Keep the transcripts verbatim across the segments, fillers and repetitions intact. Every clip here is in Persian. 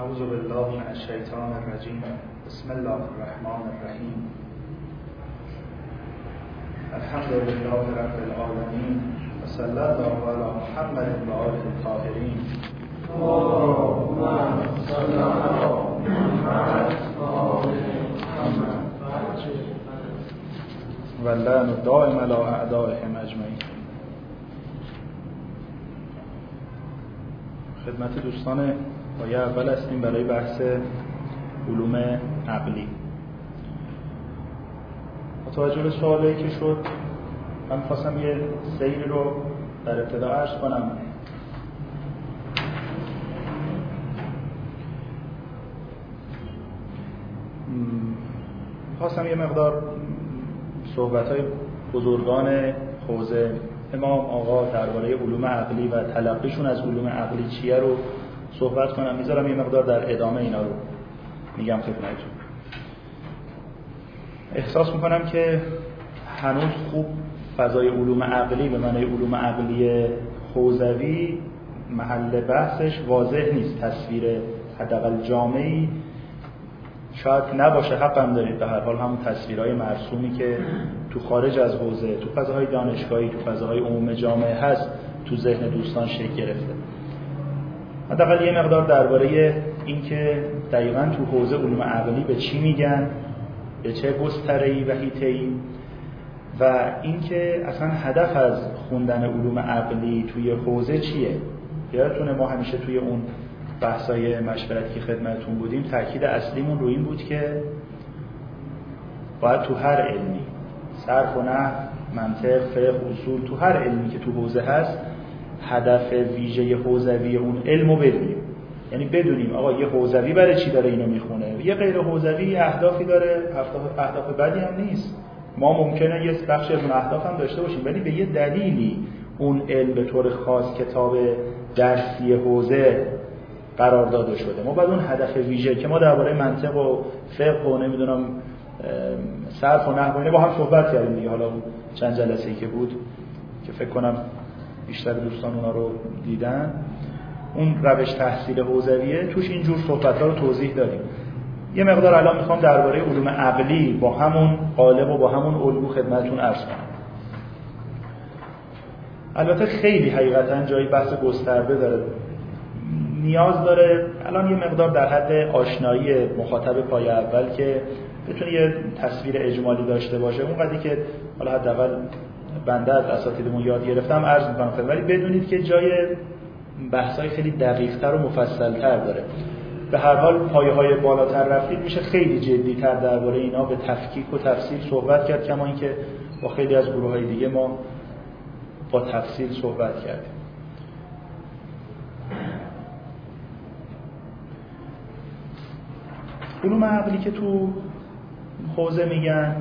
اعوذ بالله من الشیطان الرجیم. بسم الله الرحمن الرحیم. الحمد لله رب العالمین و صلی الله علی محمد و آله الطاهرین. اللهم صل علی محمد و آل محمد و اللعن دائم علی اعدائهم اجمعین. خدمت دوستان پایه اول هستیم برای بحث علوم عقلی. با توجه به سوالی که شد من خواستم یه سیری رو در ابتدا عرض کنم. خواستم یه مقدار صحبت‌های بزرگان حوزه امام آقا درباره علوم عقلی و تلقیشون از علوم عقلی چیه رو صحبت کنم. میذارم یه مقدار در ادامه اینا رو میگم خدمتتون. احساس میکنم که هنوز خوب فضای علوم عقلی به معنی علوم عقلی حوزوی محل بحثش واضح نیست. تصویر حداقل جامعی شاید نباشه، حق هم دارید. به هر حال همون تصویرهای مرسومی که تو خارج از حوزه، تو فضاهای دانشگاهی، تو فضاهای عموم جامعه هست، تو ذهن دوستان شکل گرفته. حداقل یه مقدار درباره این که دقیقاً تو حوزه علوم عقلی به چی میگن، به چه گستره‌ای و حیطه‌ای، و اینکه اصلا هدف از خوندن علوم عقلی توی حوزه چیه. یادتونه ما همیشه توی اون بحث‌های مشورتی که خدمتتون بودیم تاکید اصلیمون رو این بود که باید تو هر علمی، صرف و نحو، منطق، فقه، اصول، تو هر علمی که تو حوزه هست هدف ویژه حوزوی اون علمو بدونیم. یعنی بدونیم آقا یه حوزوی برای چی داره اینو میخونه، یه غیر حوزوی اهدافی داره، اهداف بدی هم نیست. ما ممکنه یه بخش از اون اهداف هم داشته باشیم ولی به یه دلیلی اون علم به طور خاص کتاب درسی حوزه قرار داده شده. ما بعد اون هدف ویژه که ما درباره منطق و فقه و نمیدونم صرف و نحو اینا با هم صحبت کردیم دیگه، حالا اون چند جلسه‌ای که بود که فکر کنم بیشتر دوستان اونا رو دیدن، اون روش تحصیل حوزویه توش اینجور صحبت‌ها رو توضیح دادیم. یه مقدار الان میخوام درباره علوم عقلی با همون قالب و با همون الگو خدمتتون عرض کنم. البته خیلی حقیقتاً جای بحث گسترده داره، نیاز داره الان یه مقدار در حد آشنایی مخاطب پای اول که بتونه یه تصویر اجمالی داشته باشه. اون قضیه که حالا حداقل بنده از اساتیدمون یاد گرفتم عرض می‌کنم، ولی بدونید که جای بحث‌های خیلی دقیق‌تر و مفصل‌تر داره. به هر حال پایه‌های بالاتر رفتید میشه خیلی جدی‌تر درباره اینا به تفکیک و تفصیل صحبت کرد، کما اینکه با خیلی از گروه‌های دیگه ما با تفصیل صحبت کردیم. علوم عقلی که تو حوزه میگن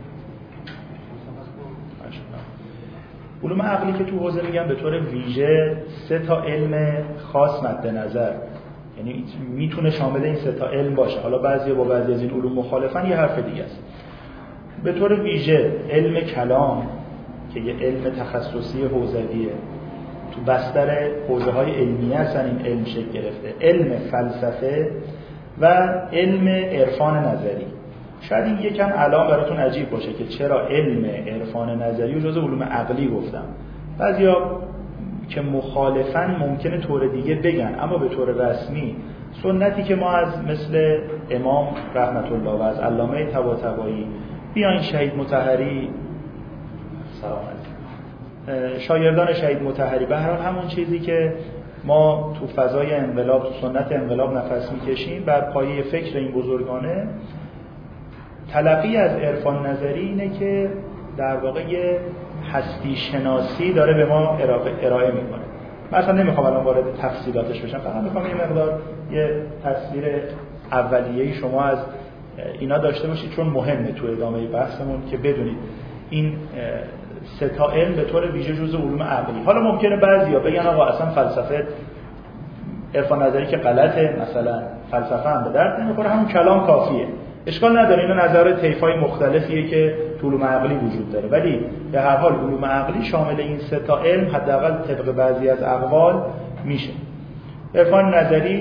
علوم عقلی که تو حوزه میگن به طور ویژه سه تا علم خاص مد نظر، یعنی میتونه شامل این سه تا علم باشه. حالا بعضیا با بعضی از این علوم مخالفن، یه حرف دیگه است. به طور ویژه علم کلام که یه علم تخصصی حوزویه، تو بستر حوزه‌های علمیه هستن این علم شکل گرفته. علم فلسفه و علم عرفان نظری. شاید این یکم الان براتون عجیب باشه که چرا علم عرفان نظری رو جزء علوم عقلی گفتم. بعضیا که مخالفن ممکنه طور دیگه بگن، اما به طور رسمی سنتی که ما از مثل امام رحمت الله و از علامه طباطبایی بیاین شهید مطهری سلام علیکم شاگردان شهید مطهری، به هر حال همون چیزی که ما تو فضای انقلاب، تو سنت انقلاب نفس میکشیم بر پایه فکر این بزرگانه، تلقی از عرفان نظری اینه که در واقع یه هستی شناسی داره به ما ارائه میکنه. من اصلا نمیخوام الان وارد تفصیلاتش بشم، فقط میخوام یه مقدار یه تصویر اولیه‌ای شما از اینا داشته باشید، چون مهمه تو ادامه بحثمون که بدونید این سه تا علم به طور ویژه جزء علوم عقلی. حالا ممکنه بعضیا بگن آقا اصلا فلسفه عرفان نظری که غلطه، مثلا فلسفه هم به درد نمیخوره، همون کلام کافیه. اشکال نداره، اینا نظر طیف‌های مختلفیه که تو علوم عقلی وجود داره، ولی به هر حال علوم عقلی شامل این سه تا علم حداقل طبق بعضی از اقوال میشه. عرفان نظری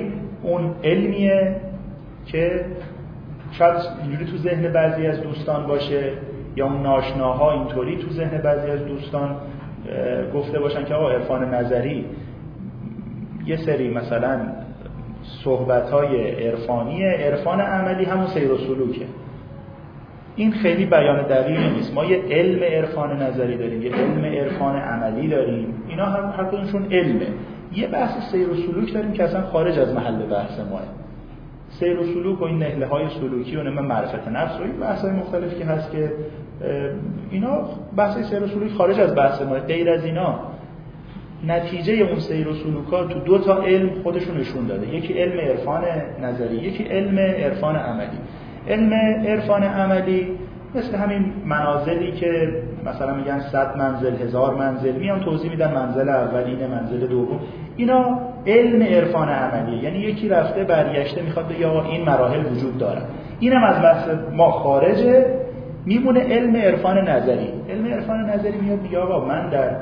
اون علمیه که شاید اینجوری تو ذهن بعضی از دوستان باشه یا اون ناشناها اینطوری تو ذهن بعضی از دوستان گفته باشن که آقا عرفان نظری یه سری مثلا صحبت‌های عرفانیه، عرفان عملی همون سیر و سلوکه. این خیلی بیان دقیقی نیست. ما یه علم عرفان نظری داریم، یه علم عرفان عملی داریم، اینا هم هر کدومشون علمه. یه بحث سیر و سلوک داریم که اصلا خارج از محل بحث ماه. سیر و سلوک و این نهله‌های سلوکی و نمه معرفت نفس و این بحث‌های مختلفی که هست که اینا بحث سیر و سلوک خارج از بحث ماه. غیر از اینا نتیجه اون سیر و سلوک‌ها تو دو تا علم خودشون نشون داده. یکی علم عرفان نظری، یکی علم عرفان عملی. علم عرفان عملی مثل همین منازلی که مثلا میگن صد منزل، هزار منزل، میان توضیح میدن منزل اول اینه، منزل دوم. اینا علم عرفان عملیه، یعنی یکی رفته برگشته میخواد بگه آقا این مراحل وجود داره. اینم از بحث ما خارجه، میمونه علم عرفان نظری. علم عرفان نظری میاد میگه آقا من در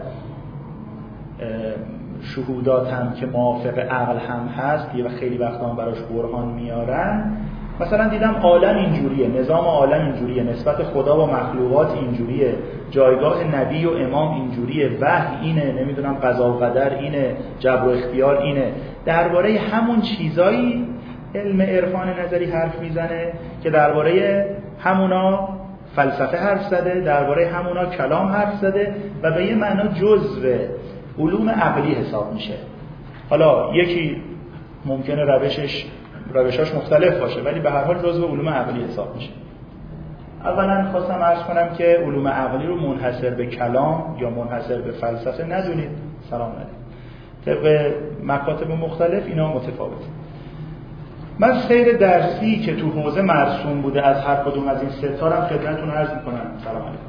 شهوداتم که موافق عقل هم هست و خیلی وقتا هم براش برهان میارن، مثلا دیدم عالم اینجوریه، نظام عالم اینجوریه، نسبت خدا و مخلوقات اینجوریه، جایگاه نبی و امام اینجوریه، وحی اینه، نمیدونم قضا و قدر اینه، جبر و اختیار اینه. درباره همون چیزایی علم عرفان نظری حرف میزنه که درباره همونا فلسفه حرف زده، درباره همونا کلام حرف زده و به یه معنا جزء علوم عقلی حساب میشه. حالا یکی ممکنه روشش روشاش مختلف باشه ولی به هر حال جزء علوم عقلی حساب میشه. اولا خواستم عرض کنم که علوم عقلی رو منحصر به کلام یا منحصر به فلسفه ندونید. سلام علیکم. طبق مکاتب مختلف اینا متفاوته. من سیر درسی که تو حوزه مرسوم بوده از هر کدوم از این سه تا هم خدمتتون عرض میکنم. سلام علیکم.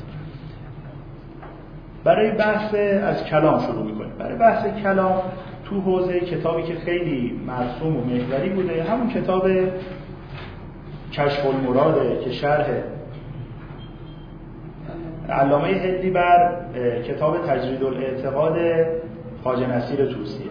برای بحث از کلام شروع میکنیم. برای بحث کلام تو حوزه کتابی که خیلی مرسوم و محوری بوده همون کتاب کشف المراده که شرح علامه هندی بر کتاب تجرید الاعتقاد خواجه نصیر طوسیه.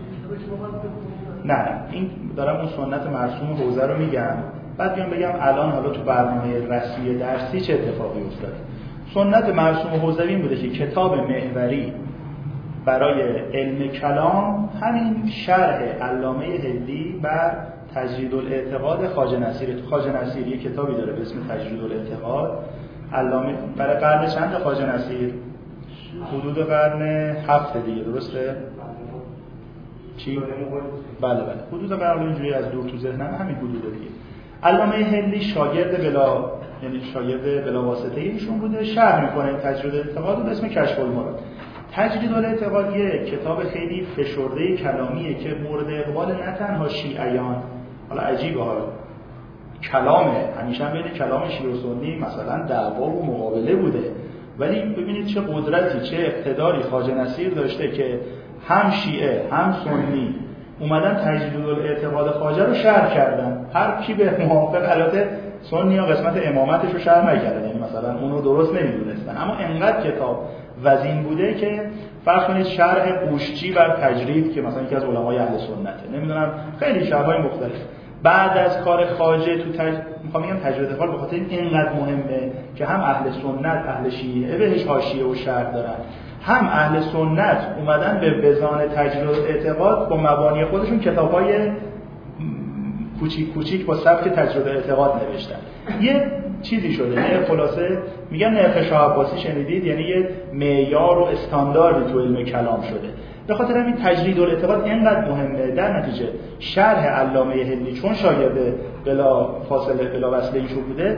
نه این دارم اون سنت مرسوم حوزه رو میگم، بعد بیام بگم الان حالا تو برنامه رسمی درسی چه اتفاقی افتاده. سنت مرسوم حوزوی این بوده که کتاب محوری برای علم کلام همین شرح علامه هندی بر تجرید الاعتقاد خواجه نصیر. خواجه نصیر یک کتابی داره به اسم تجرید الاعتقاد. علامه برای قرن چند خواجه نصیر؟ حدود قرن هفت دیگه، درسته؟ چی؟ بله بله حدود قرن اینجوری از دور تو ذهنم همین حدود دیگه. علامه هندی شاگرد بلا یعنی شاگرد بلا واسطه ایشون بوده، شرح میکنه تجرید الاعتقاد به اسم کشف المراد. تجرید الاعتقاد یه کتاب خیلی فشرده کلامیه که مورد اقبال نه تنها شیعیان، حالا عجیبه ها کلامه، همیشه هم بین کلام شیعه و سنی مثلا دعوا و مقابله بوده، ولی ببینید چه قدرتی چه اقتداری خواجه نصیر داشته که هم شیعه هم سنی اومدن تجرید الاعتقاد خواجه رو شرح کردن. هر کی به موافق البته سنی ها قسمت امامتش رو شرح نکردن، یعنی مثلا اون رو درست نمیدونستن، اما انقدر کتاب وزین بوده که فرض کنید شرح قوشچی بر تجرید که مثلا یکی از علمای اهل سنته، نمیدونم خیلی شرح‌های مختلف بعد از کار خواجه تو تج... میخوام بگم تجرید الاعتقاد به خاطر اینقدر مهمه که هم اهل سنت اهل شیعه بهش حاشیه و شرح دارن، هم اهل سنت اومدن به وزان تجرید الاعتقاد با مبانی خودشون کتاب‌های کوچیک کوچیک با سبک تجرید الاعتقاد نوشتن. یه چیزی شده، نه خلاصه میگن نرخ شاه عباسی شنیدید، یعنی یه معیار و استانداردی تو علم کلام شده. به خاطر همین تجرید الاعتقاد اینقدر مهمه. در نتیجه شرح علامه هندی چون شاگرد بلا فاصله بلا وصله ایشون بوده،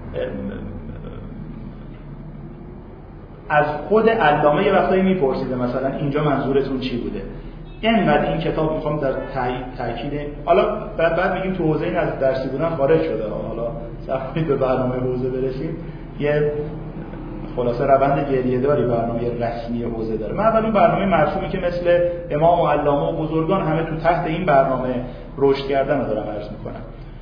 از خود علامه یه وقتایی میپرسیده مثلا اینجا منظورتون چی بوده. اینقدر این کتاب میخوام در تاکید، حالا بعد بعد میگیم تو حوزه این از درسی بودن خارج شده، حالا صحبت به برنامه حوزه برسیم. یه خلاصه روند گریه‌داری برنامه رسمی حوزه داره. من اول اون برنامه مرسومی که مثل امام و علامه و بزرگان همه تو تحت این برنامه رشد کردن رو دارم عرض میکنم.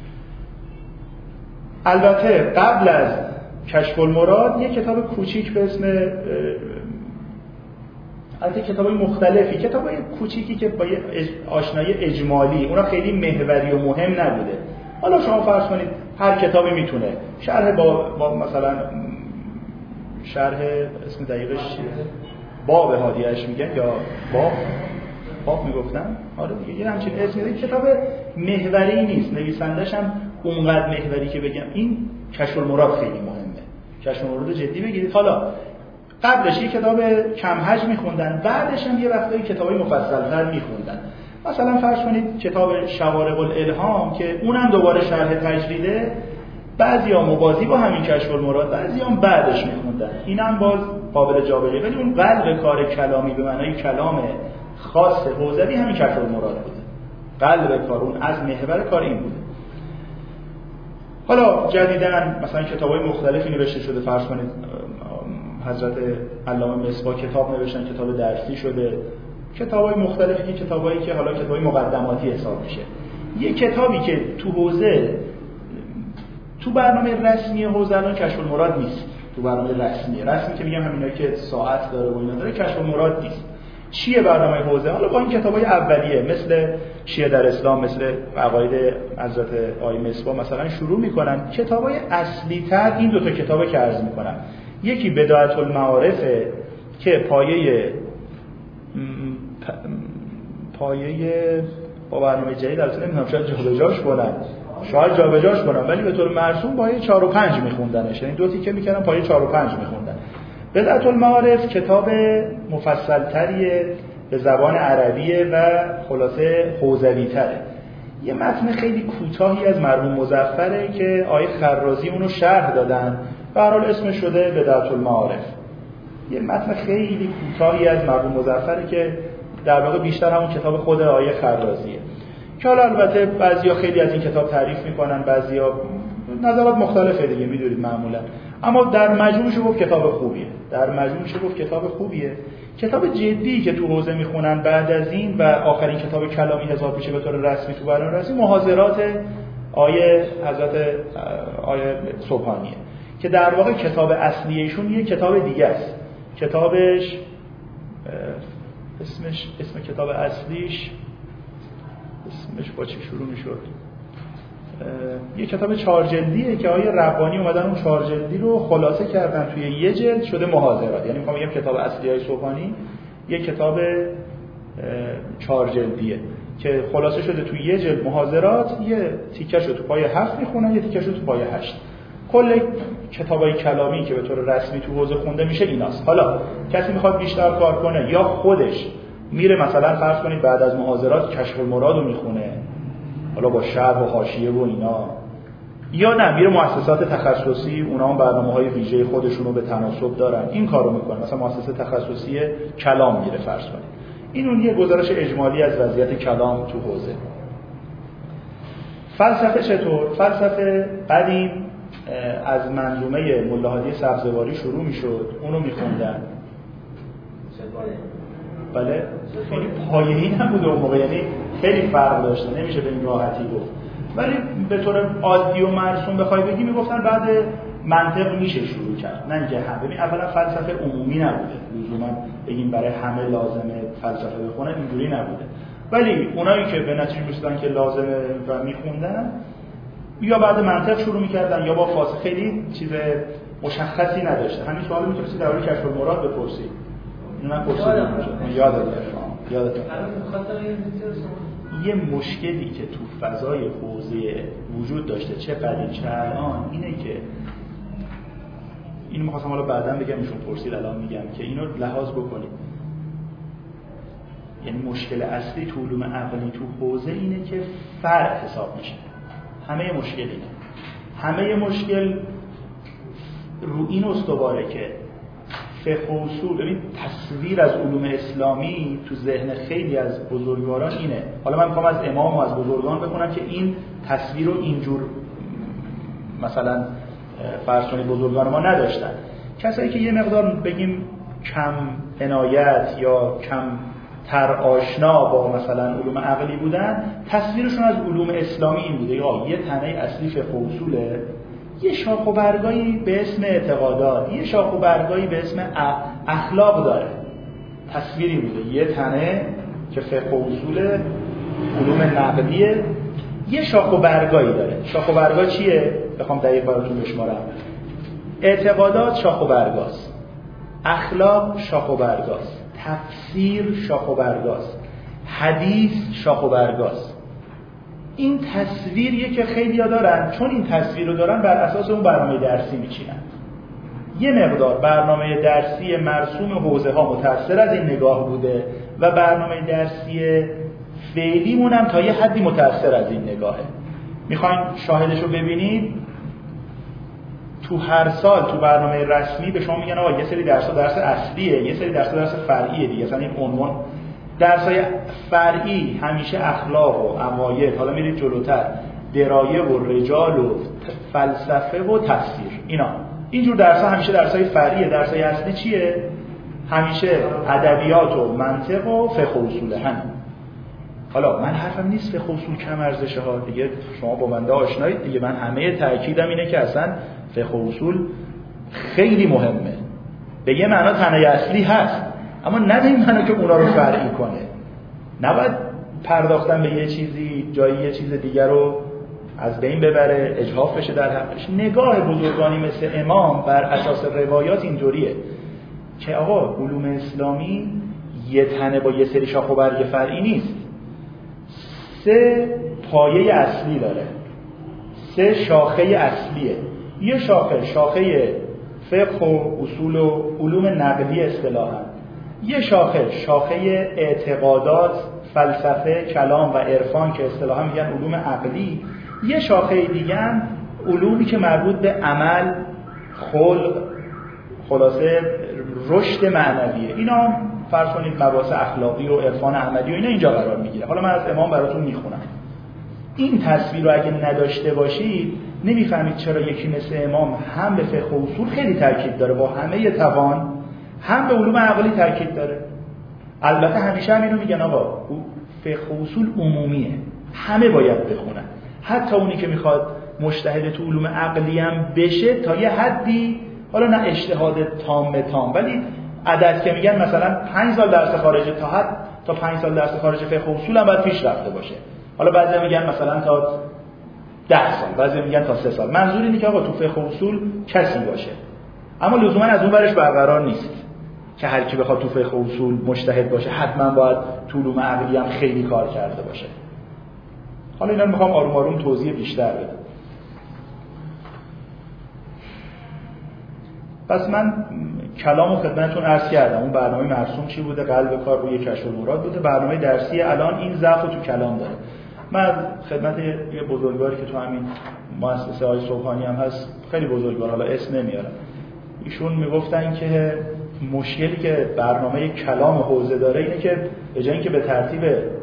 البته قبل از کشف المراد یه کتاب کوچیک به اسم البته کتابای مختلفی، کتابای کوچیکی که با آشنایی اجمالی، اونا خیلی محوری و مهم نبوده. حالا شما فرض کنید هر کتابی میتونه شرح با, با مثلا شرح اسم دقیقش چیه؟ باب هادیه‌اش میگن یا باب باب میگفتن؟ آره دیگه یه همچین اسمی داره. کتاب محوری نیست، نویسندش هم اونقدر محوری که بگم این کشف المراد خیلی مهمه. کشف المراد جدی بگیرید. حالا قبلش یه کتاب کم حجم میخوندن، بعدش هم یه وقتایی کتابای مفصل‌تر میخوندن. مثلا فرض کنید کتاب شوارق الالهام که اونم دوباره شرح تجریده، بعضیا موازی با همین کشف المراد، بعضیا هم بعدش میخوندن. اینم باز قابل جابجایی، ولی اون قلب کار کلامی به معنای کلام خاص حوزوی همین کشف المراد بوده. قلب کار، اون از محور کار این بوده. حالا جدیداً مثلا کتابای مختلفی نوشته شده، فرض کنید حضرت علامه مصباح کتاب نوشتن، کتاب درسی شده، کتابای مختلفی که کتابایی که حالا کتابای مقدماتی حساب میشه. یه کتابی که تو حوزه تو برنامه رسمی حوزه الان کشف المراد نیست. تو برنامه رسمی رسمی که میگم همینایی که ساعت داره و اینا داره، کشف المراد نیست. چیه برنامه حوزه؟ حالا با این کتابای اولیه مثل شیعه در اسلام، مثل عقاید حضرت آقای مصباح مثلا شروع میکنن. کتابای اصلی تر این دو تا کتابه که عرض میکنم، یکی بدایت المعارفه که پایه پایه با برنامه جدید البته نمیدونم شاید جابجاش کنن، شاید جابجاش کنن، ولی به طور مرسوم پایه چهار و پنج میخوندنش، یعنی دو تیکه میکردن پایه چهار و پنج میخوندن. بدایت المعارف کتاب مفصل‌تریه به زبان عربیه و خلاصه حوزوی تره. یه متن خیلی کوتاهی از مرحوم مظفره که آیه خرازی اونو شرح دادن، به هر حال اسمش شده بدایت المعارف. یه متن خیلی کوتاهی از مرحوم مظفره که در واقع بیشتر همون کتاب خود آیه خرازیه که حالا البته بعضیا خیلی از این کتاب تعریف میکنن، بعضیا نظرات مختلفه دیگه، میدونید معمولا، اما در مجموعش گفت کتاب خوبیه. در مجموعش گفت کتاب خوبیه. کتاب جدی که تو حوزه میخونن بعد از این و آخرین کتاب کلامی حساب میشه به طور رسمی تو برنامه رسمی، محاضرات آیه حضرت آیه سبحانیه که در واقع کتاب اصلی ایشون یه کتاب دیگه است. کتابش اسمش اسم کتاب اصلیش اسمش با چی شروع میشد؟ یه کتاب چهار جلدیه که آیه ربانی اومدن اون چهار جلدی رو خلاصه کردن توی یه جلد شده محاضرات. یعنی میخوام بگم کتاب اصلی های سبحانی یه کتاب چهار جلدیه که خلاصه شده توی یه جلد محاضرات، یه تیکش رو تو پایه هفت میخونن، یه تیکش رو تو پایه هشت. کل کتابای کلامی که به طور رسمی تو حوزه خونده میشه ایناست. حالا کسی میخواد بیشتر کار کنه یا خودش میره مثلا فرض کنید بعد از محاضرات کشف المراد رو میخونه، حالا با شرح و حاشیه و اینا، یا نه میره مؤسسات تخصصی، اونا هم برنامه‌های ویژه خودشون رو به تناسب دارن این کارو میکنن، مثلا مؤسسه تخصصی کلام میره فرض کنید. این اون یه گزارش اجمالی از وضعیت کلام تو حوزه. فلسفه چطور؟ فلسفه قدیم از منظومه ملا هادی سبزواری شروع میشد، اونو میخوندن. بله خیلی پایه‌ای نبوده اون موقع، یعنی خیلی فرق داشته، نمیشه به این راحتی گفت، ولی به طور عادی و مرسوم بخوای بگی میگفتن بعد منطق میشه شروع کرد، نه اینکه هم. ببین اولا فلسفه عمومی نبوده، لزوما بگیم برای همه لازمه فلسفه بخونن، اینجوری نبوده، ولی اونایی که به نتیجه رسیدن که لازمه و میخوندن یا بعد منطق شروع میکردن یا با فاصله، خیلی چیز مشخصی نداشته. همین سوالو میتونستی درباره کشف المراد بپرسی، اینو من پرسیدم یادت یادت یه مشکلی که تو فضای حوزه وجود داشته چه قدیم چه الان اینه که اینو می‌خواستم حالا بعداً بگم، ایشون پرسید الان میگم که اینو لحاظ بکنید. یعنی مشکل اصلی تو علوم عقلی تو حوزه اینه که فرع حساب میشه. همه مشکل اینه. همه مشکل رو این استواره که فقه و اصول، ببین تصویر از علوم اسلامی تو ذهن خیلی از بزرگواران اینه. حالا من میخوام از امام و از بزرگان بخونم که این تصویر رو اینجور مثلا فرض کنید بزرگان ما نداشتن. کسایی که یه مقدار بگیم کم عنایت یا کم تر آشنا با مثلا علوم عقلی بودن، تصویرشون از علوم اسلامی این بوده یا یه تنه اصلی فقه و اصوله، یه شاخ و برگایی به اسم اعتقادات، یه شاخ و برگایی به اسم اخلاق داره. تصویری بوده، یه تنه که فقه و اصول علوم نقدیه، یه شاخ و برگایی داره. شاخ و برگا چیه؟ بخوام دقیق براتون بشمارم. اعتقادات شاخ و برگاست، اخلاق شاخ و برگاست، تفسیر شاخ و برگاست، حدیث شاخ و برگاست. این تصویریه که خیلی‌ها دارن، چون این تصویر رو دارن بر اساس اون برنامه درسی میچینن. یه مقدار برنامه درسی مرسوم حوزه ها متأثر از این نگاه بوده و برنامه درسی فعلیمون هم تا یه حدی متأثر از این نگاهه. میخواین شاهدش رو ببینید؟ تو هر سال تو برنامه رسمی به شما میگن آقا یه سری درس‌ها درس اصلیه، یه سری درس‌ها درس فرعیه دیگه. مثلا این عنوان درس‌های فرعی همیشه اخلاق و عقاید، حالا میرید جلوتر درایه و رجال و فلسفه و تفسیر، اینا اینجور درس‌ها همیشه درس‌های فرعیه. درس‌های اصلی چیه؟ همیشه ادبیات و منطق و فقه و اصول. همین. حالا من حرفم نیست فقه و اصول کم ارزشه ها، دیگه شما با بنده آشنایید دیگه. من همه تاکیدم اینه که اصلا فقه و اصول خیلی مهمه، به یه معنا تنه اصلی هست، اما نه به این معنا که اونا رو فرعی کنه. نباید پرداختن به یه چیزی جایی یه چیز دیگر رو از بین ببره، اجحاف بشه در حقش. نگاه بزرگانی مثل امام بر اساس روایات اینجوریه که آقا علوم اسلامی یه تنه با یه سری شاخ و برگ فرعی نیست، سه پایه اصلی داره، سه شاخه اصلیه. یه شاخه شاخه فقه و اصول و علوم نقدی اصطلاحاً، یه شاخه شاخه اعتقادات، فلسفه، کلام و عرفان که اصطلاحاً میگن علوم عقلی، یه شاخه دیگه هم علومی که مربوط به عمل، خلق، خلاصه رشد معنویه. اینا فرض کنید مباحث اخلاقی و عرفان عملی و اینا اینجا قرار میگیره. حالا من از امام براتون میخونم. این تصویر رو اگه نداشته باشید نمیفهمید چرا یکی مثل امام هم به فقه و اصول خیلی تاکید داره با همه توان، هم به علوم عقلی تاکید داره. البته همیشه هم اینو میگن آقا فقه و اصول عمومیه، همه باید بخونن، حتی اونی که میخواد مجتهد تو علوم عقلی هم بشه تا یه حدی، حالا نه اجتهاد تام تام، ولی عدد که میگن مثلا پنج سال درس خارجی تا حد تا پنج سال درس خارجی فقه و اصول هم باید پیش رفته باشه. حالا بعضی میگن مثلا تا ده سال، بعضی میگن تا سه سال. منظور اینه که آقا تو فقه و اصول کسی باشه، اما لزوما از اون برش برقرار نیست که هر کی بخواد تو فقه و اصول مجتهد باشه حتما باید تو علوم عقلی هم خیلی کار کرده باشه. حالا اینا رو میخوام آروم آروم توضیح بیشتر بدم. پس من کلامو خدمتتون عرض کردم. اون برنامه مرسوم چی بوده؟ قلب کار روی کشف المراد بوده. برنامه درسی الان این ضعف تو کلام داره. من خدمت یه بزرگواری که تو همین مؤسسه های صبحانی هم هست، خیلی بزرگوار، حالا اسم نمیارم، ایشون میگفتن که مشکلی که برنامه کلام حوزه داره اینه که به جای اینکه به ترتیب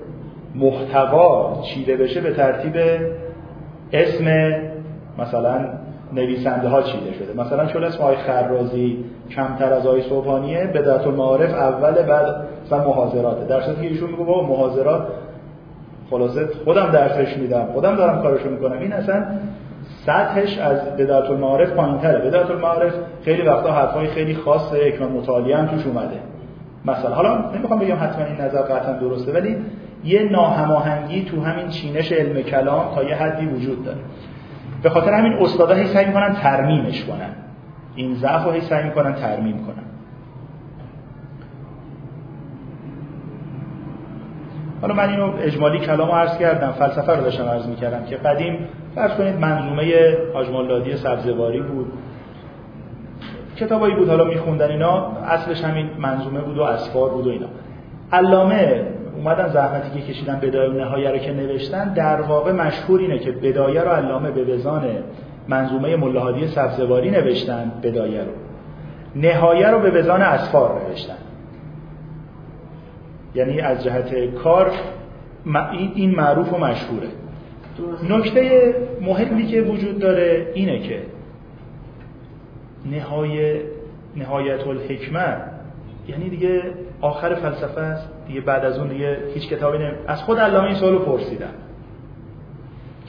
محتوا چیده بشه به ترتیب اسم مثلا نویسنده ها چیده شده. مثلا چون اسم آقای خرازی کمتر از آقای صبحانیه، بدعت المعارف اول، بعد مثلا محاضراته، در صورتی که ایشون میگه بابا محاضرات خلاصه خودم درسش میدم، خودم دارم کارشو میکنم، این اصلا سطحش از بدعت المعارف پایین‌تره. بدعت المعارف خیلی وقتا حرفای خیلی خاصه، حکمت مطالعه هم توش اومده. مثلا حالا نمیخوام بگم حتما این نظر قطعا درسته، ولی یه ناهماهنگی تو همین چینش علم کلام تا یه حدی وجود داره. به خاطر همین استادا هی سعی میکنن ترمیمش کنن، این ضعف رو هی سعی میکنن ترمیم کنن. حالا من اینو اجمالی کلامو عرض کردم، فلسفه رو داشتم عرض میکردم که قدیم فرض کنید منظومه حاج مولادی سبزواری بود، کتابایی بود حالا میخوندن اینا، اصلش همین منظومه بود و اسفار بود و اینا. علامه اومدن زحمتی که کشیدن بدایه و نهایه رو که نوشتن، در واقع مشهور اینه که بدایه رو علامه به وزان منظومه ملا هادی سبزواری نوشتن، بدایه رو، نهایه رو به وزان اسفار نوشتن. یعنی از جهت کار این معروف و مشهوره. نکته مهمی که وجود داره اینه که نهایه نهایت الحکمه یعنی دیگه آخر فلسفه است دیگه، بعد از اون دیگه هیچ کتابی نمی... از خود علامه این سوالو پرسیدم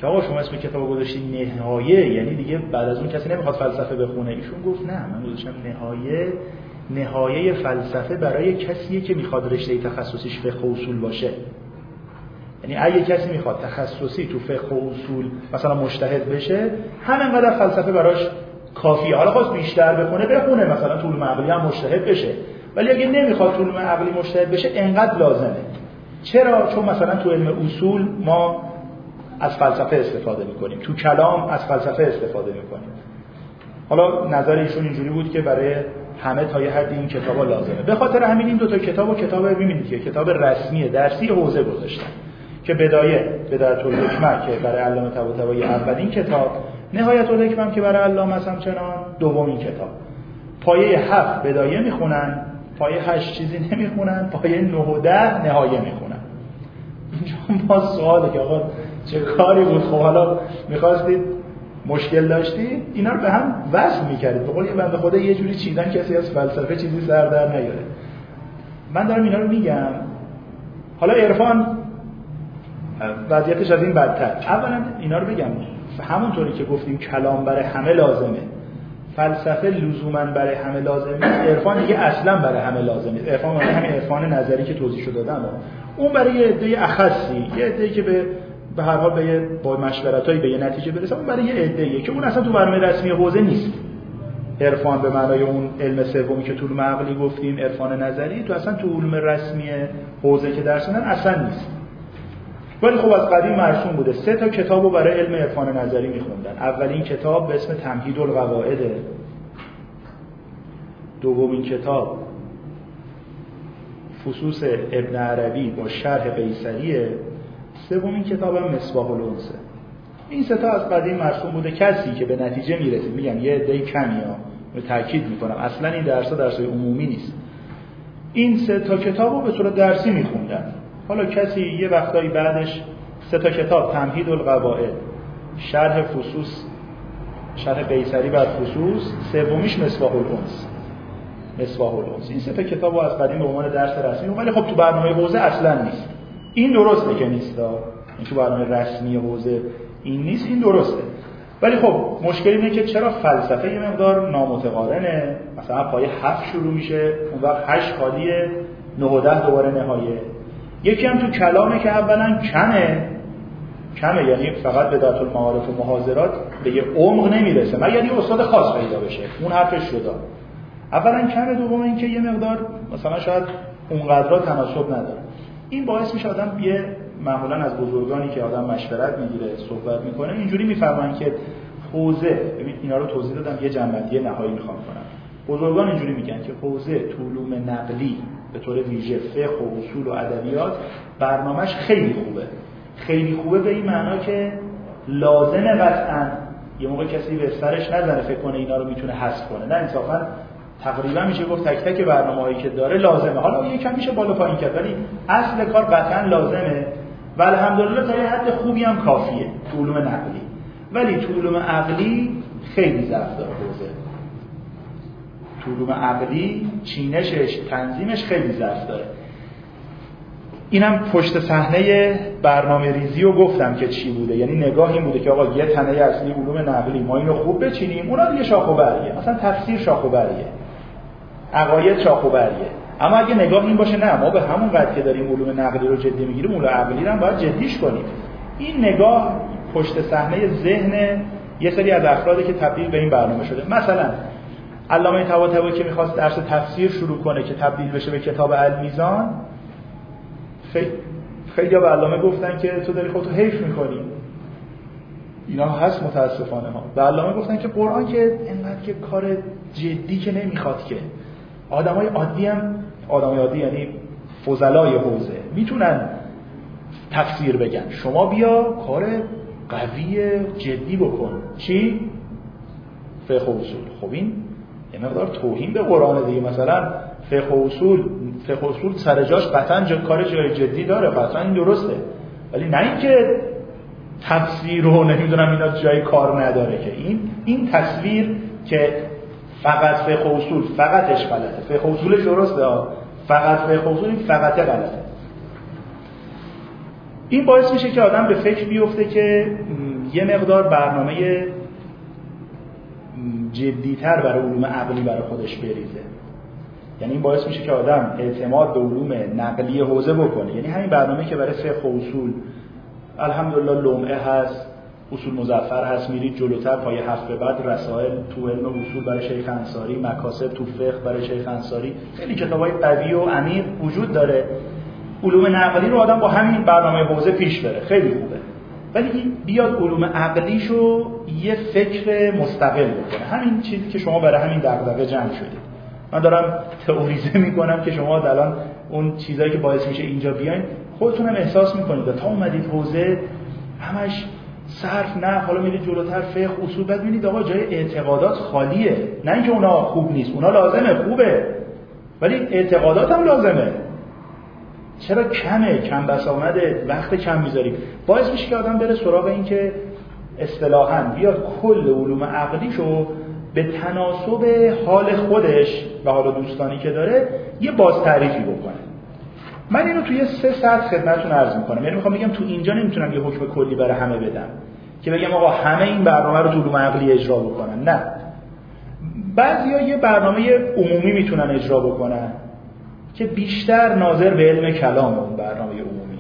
که آقا شما اسم کتاب گذاشتی نهایه، یعنی دیگه بعد از اون کسی نمیخواد فلسفه بخونه. ایشون گفت نه، من گذاشتم نهایه، نهایه فلسفه برای کسیه که میخواد رشته تخصصیش فقه و اصول باشه. یعنی اگه کسی میخواد تخصصی تو فقه و اصول مثلا مجتهد بشه، همینقدر فلسفه براش کافیه. حالا خواست بیشتر بخونه بخونه، مثلا تو علوم عقلی هم مجتهد بشه، ولی اگه نمیخواد تو علوم عقلی مجتهد بشه انقدر لازمه. چرا؟ چون مثلا تو علم اصول ما از فلسفه استفاده میکنیم، تو کلام از فلسفه استفاده میکنیم. حالا نظر ایشون اینجوری بود که برای همه تا یه حدی این کتابا لازمه. به خاطر همین این دو تا کتابو کتاب می‌بینید که کتاب رسمی درسی حوزه گذاشتن که بدایه بدایت الحکمه که برای علامه طباطبایی اولین کتاب، نهایت الحکمه که برای علامه همچنان دومین کتاب. پایه هفت بدایه میخونن، پایه هشت چیزی نمیخونن، پایه نه و ده نهایه میخونن. اینجا ما سواله که آقا چه کاری بود؟ خب حالا می‌خواستید مشکل داشتید اینا رو به هم وصل می‌کردید. به قول یه بنده خدا یه جوری چیدن کسی از فلسفه چیزی سر در نیاره. من دارم اینا رو میگم. حالا عرفان وضعیتش از این بدتر. اولا اینا رو بگم، همونطوری که گفتیم کلام برای همه لازمه، فلسفه لزوما برای همه لازمه، عرفان دیگه اصلا برای همه لازمه. عرفان برای همین عرفان نظری که توضیح شده دادم، اون برای یه عده اخصی، یه عده که به به هر حال به با مشورتایی به یه نتیجه برسه، اون برای یه عده‌ایه که اون اصلا تو برنامه رسمی حوزه نیست. عرفان به معنای اون علم سومی که تو علوم عقلی گفتیم، عرفان نظری، تو اصلا تو علوم رسمی حوزه که درس میدن اصلا نیست. ولی خب از قدیم مرسوم بوده. سه تا کتابو برای علم عرفان نظری میخوندن. اولین کتاب به اسم تمهید القواعد، دومین کتاب فصوص ابن عربی با شرح قیصریه، سومین کتابم مصباح الانس. این سه تا از قدیم مرسوم بوده. کسی که به نتیجه میرسه، میگم یه عده کمیه، رو تاکید میکنم اصلا این درس‌ها درس‌های عمومی نیست، این سه تا کتابو به صورت درسی میخوندن. حالا کسی یه وقتایی بعدش سه تا کتاب، تمهید القواعد، شرح فصوص، شرح قیصری بر فصوص، سومیش مصباح الانس. مصباح الانس این سه تا کتابو از قدیم به عنوان درس رسمی، ولی خب تو برنامه حوزه اصلا نیست. این درسته که نیست، این تو برنامه رسمی حوزه این نیست، این درسته. ولی خب مشکل اینه که چرا فلسفه یه مقدار نامتقارنه، مثلا پایه هفت شروع میشه، اون وقت هشت خالیه، نه و ده دوباره نهایه. یکی هم تو کلامه که اولا کمه، کمه یعنی فقط به بدایت المعارف و محاضرات به یه عمق نمیرسه، مگر یه استاد خاص پیدا بشه اون حرفش شده. اولا کمه، دوم این که یه مقدار مثلا شاید اونقدرها تناسب نداره. این باعث میشه آدم یه معمولا از بزرگانی که آدم مشورت میگیره صحبت میکنه اینجوری میفهمن که حوزه، ببین اینا رو توضیح دادم، یه جنبندی نهایی میخوام کنم. بزرگان اینجوری میگن که حوزه تو علوم نقلی به طور ویژه فقه و اصول و ادبیات برنامه‌اش خیلی خوبه. خیلی خوبه به این معنا که لازمه قطعاً یه موقع کسی به سرش نزنه فکر کنه اینا رو میتونه حذف کنه. نه، انصافاً تقریبا میشه گفت تک تک برنامه‌هایی که داره لازمه. حالا یکم میشه بالا پایین کرد، ولی اصل کار قطعاً لازمه و الحمدلله تا یه حد خوبی هم کافیه تو علوم نقلی. ولی تو علوم عقلی خیلی ضعف داره حوزه. تو علوم عقلی چینشش، تنظیمش خیلی ضعف داره. اینم پشت صحنه برنامه ریزی رو گفتم که چی بوده، یعنی نگاه این بوده که آقا یه تنه اصلی علوم نقلی ما اینو خوب بچینیم، اونا دیگه شاخ و برگه، مثلا تفسیر شاخ و برگه، عقاید شاخ و برگه. اما اگه نگاه این باشه نه ما به همون قد که داریم علوم نقلی رو جدی میگیریم علوم عقلی رو هم باید جدیش کنیم، این نگاه پشت صحنه ذهن یه سری از افرادی که تبدیل به این برنامه شده. مثلا علامه طباطبایی که می‌خواست درس تفسیر شروع کنه که تبدیل بشه به کتاب المیزان، خیلی خیلی به علامه گفتن که تو داری خودتو حیف می‌کنی. اینا هست متاسفانه ها. به علامه گفتن که قرآن که اینقدر که کار جدی که نمیخواد، که آدمای عادی هم، آدمای عادی یعنی فضلای حوزه میتونن تفسیر بگن، شما بیا کار قوی جدی بکن. چی؟ فقه و اصول. خب این یه مقدار توهین به قرآن دیگه. مثلا فقه و اصول، فقه و اصول سر جاش قطعاً جا کار جای جدی داره، قطعاً این درسته، ولی نه اینکه تفسیر رو نمیدونم اینا جای کار نداره. که این این تصویر که فقط فقه و اصول فقطش غلطه، فقه و اصولش درسته، فقط فقه و اصول فقط غلطه. این باعث میشه که آدم به فکر بیفته که یه مقدار برنامه جدی‌تر برای علوم عقلی برای خودش بریزه. یعنی این باعث میشه که آدم اعتماد به علوم نقلی حوزه بکنه. یعنی همین برنامه که برای فقه و اصول الحمدلله لمعه هست، اصول مظفر هست، میرید جلوتر پای هفت به بعد رسائل تو علم اصول برای شیخ انصاری، مکاسب تو فقه برای شیخ انصاری، خیلی کتابای قوی و عمیق وجود داره. علوم نقلی رو آدم با همین برنامه حوزه پیش بره، خیلی خوبه. ولی بیاد علوم عقلیشو یه فکر مستقل بکنه. همین چیزی که شما برای همین دغدغه جمع شدید. من دارم تئوریزه میکنم که شما الان اون چیزایی که باعث میشه اینجا بیاین خودتونم احساس میکنید. تا اومدید حوزه همش صرف نه، حالا میرید جلوتر فقه اصول، بعد میبینید آقا جای اعتقادات خالیه. نه اینکه اونا خوب نیست، اونا لازمه، خوبه، ولی اعتقادات هم لازمه. چرا کمه؟ کم بسامده، وقت کم میذاریم. باعث میشه که آدم بره سراغ این که اصطلاحاً بیاد کل علوم عقلیشو به تناسب حال خودش و حال دوستانی که داره یه باز تعریفی بکنه. من اینو توی سه سطح خدمتتون عرض میکنم. یعنی میخوام بگم تو اینجا نمیتونم یه حکم کلی برای همه بدم که بگم آقا همه این برنامه رو تو علوم عقلی اجرا بکنن. نه، بعضیا یه برنامه عمومی میتونن اجرا بکنن که بیشتر ناظر به علم کلام اون برنامه عمومی.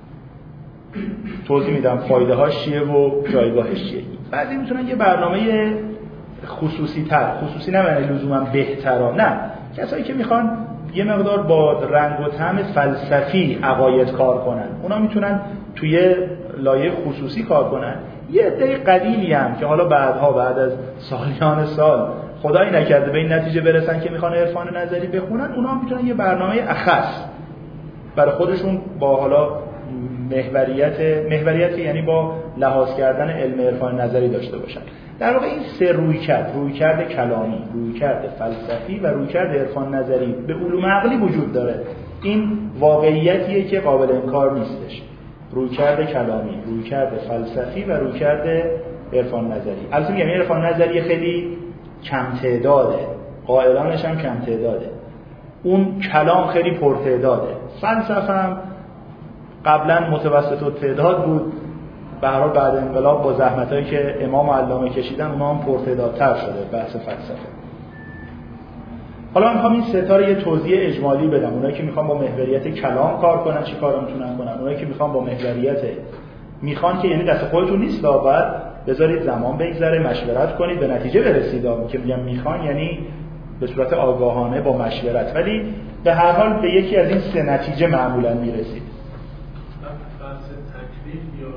توضیح میدم فایده هاش چیه و جایگاهش چیه. بعضی میتونن یه برنامه خصوصی تر، خصوصی نه معنی لزوما بهتره، نه، کسایی که میخوان یه مقدار با رنگ و طعم فلسفی عقاید کار کنن، اونا میتونن توی لایه خصوصی کار کنن. یه عده قلیلی هم که حالا بعدها بعد از سالیان سال خدایی نکرده به این نتیجه برسن که میخوان عرفان نظری بخونن، اونا هم میتونن یه برنامه اخص برای خودشون با حالا محوریت محوریت یعنی با لحاظ کردن علم عرفان نظری داشته باشن. در واقع این سه رویکرد، رویکرد کلامی، رویکرد فلسفی و رویکرد عرفان نظری به علوم عقلی وجود داره. این واقعیتیه که قابل انکار نیستش. رویکرد کلامی، رویکرد فلسفی و رویکرد عرفان نظری. البته میگم عرفان نظری خیلی کم تعداده، قائلانش هم کم تعداده. اون کلام خیلی پرتعداده. فلسفه هم قبلا متوسط التعداد بود، به هر حال بعد انقلاب با زحمتایی که امام و علامه کشیدن اونها هم پرتعدادتر شده بحث فلسفه. حالا من میخوام این سه تا رو یه توضیح اجمالی بدم. اونایی که میخوان با محوریت کلام کار کنن چی کارا میتونن کنن، اونایی که میخوان با محوریت میخوان که یعنی دست خودتون نیست، بعد بذارید زمان بگذره، مشورت کنید، به نتیجه برسید. که میگم میخوان یعنی به صورت آگاهانه با مشورت، ولی به هر حال به یکی از این سه نتیجه معمولا میرسید. بحث تکلیف یا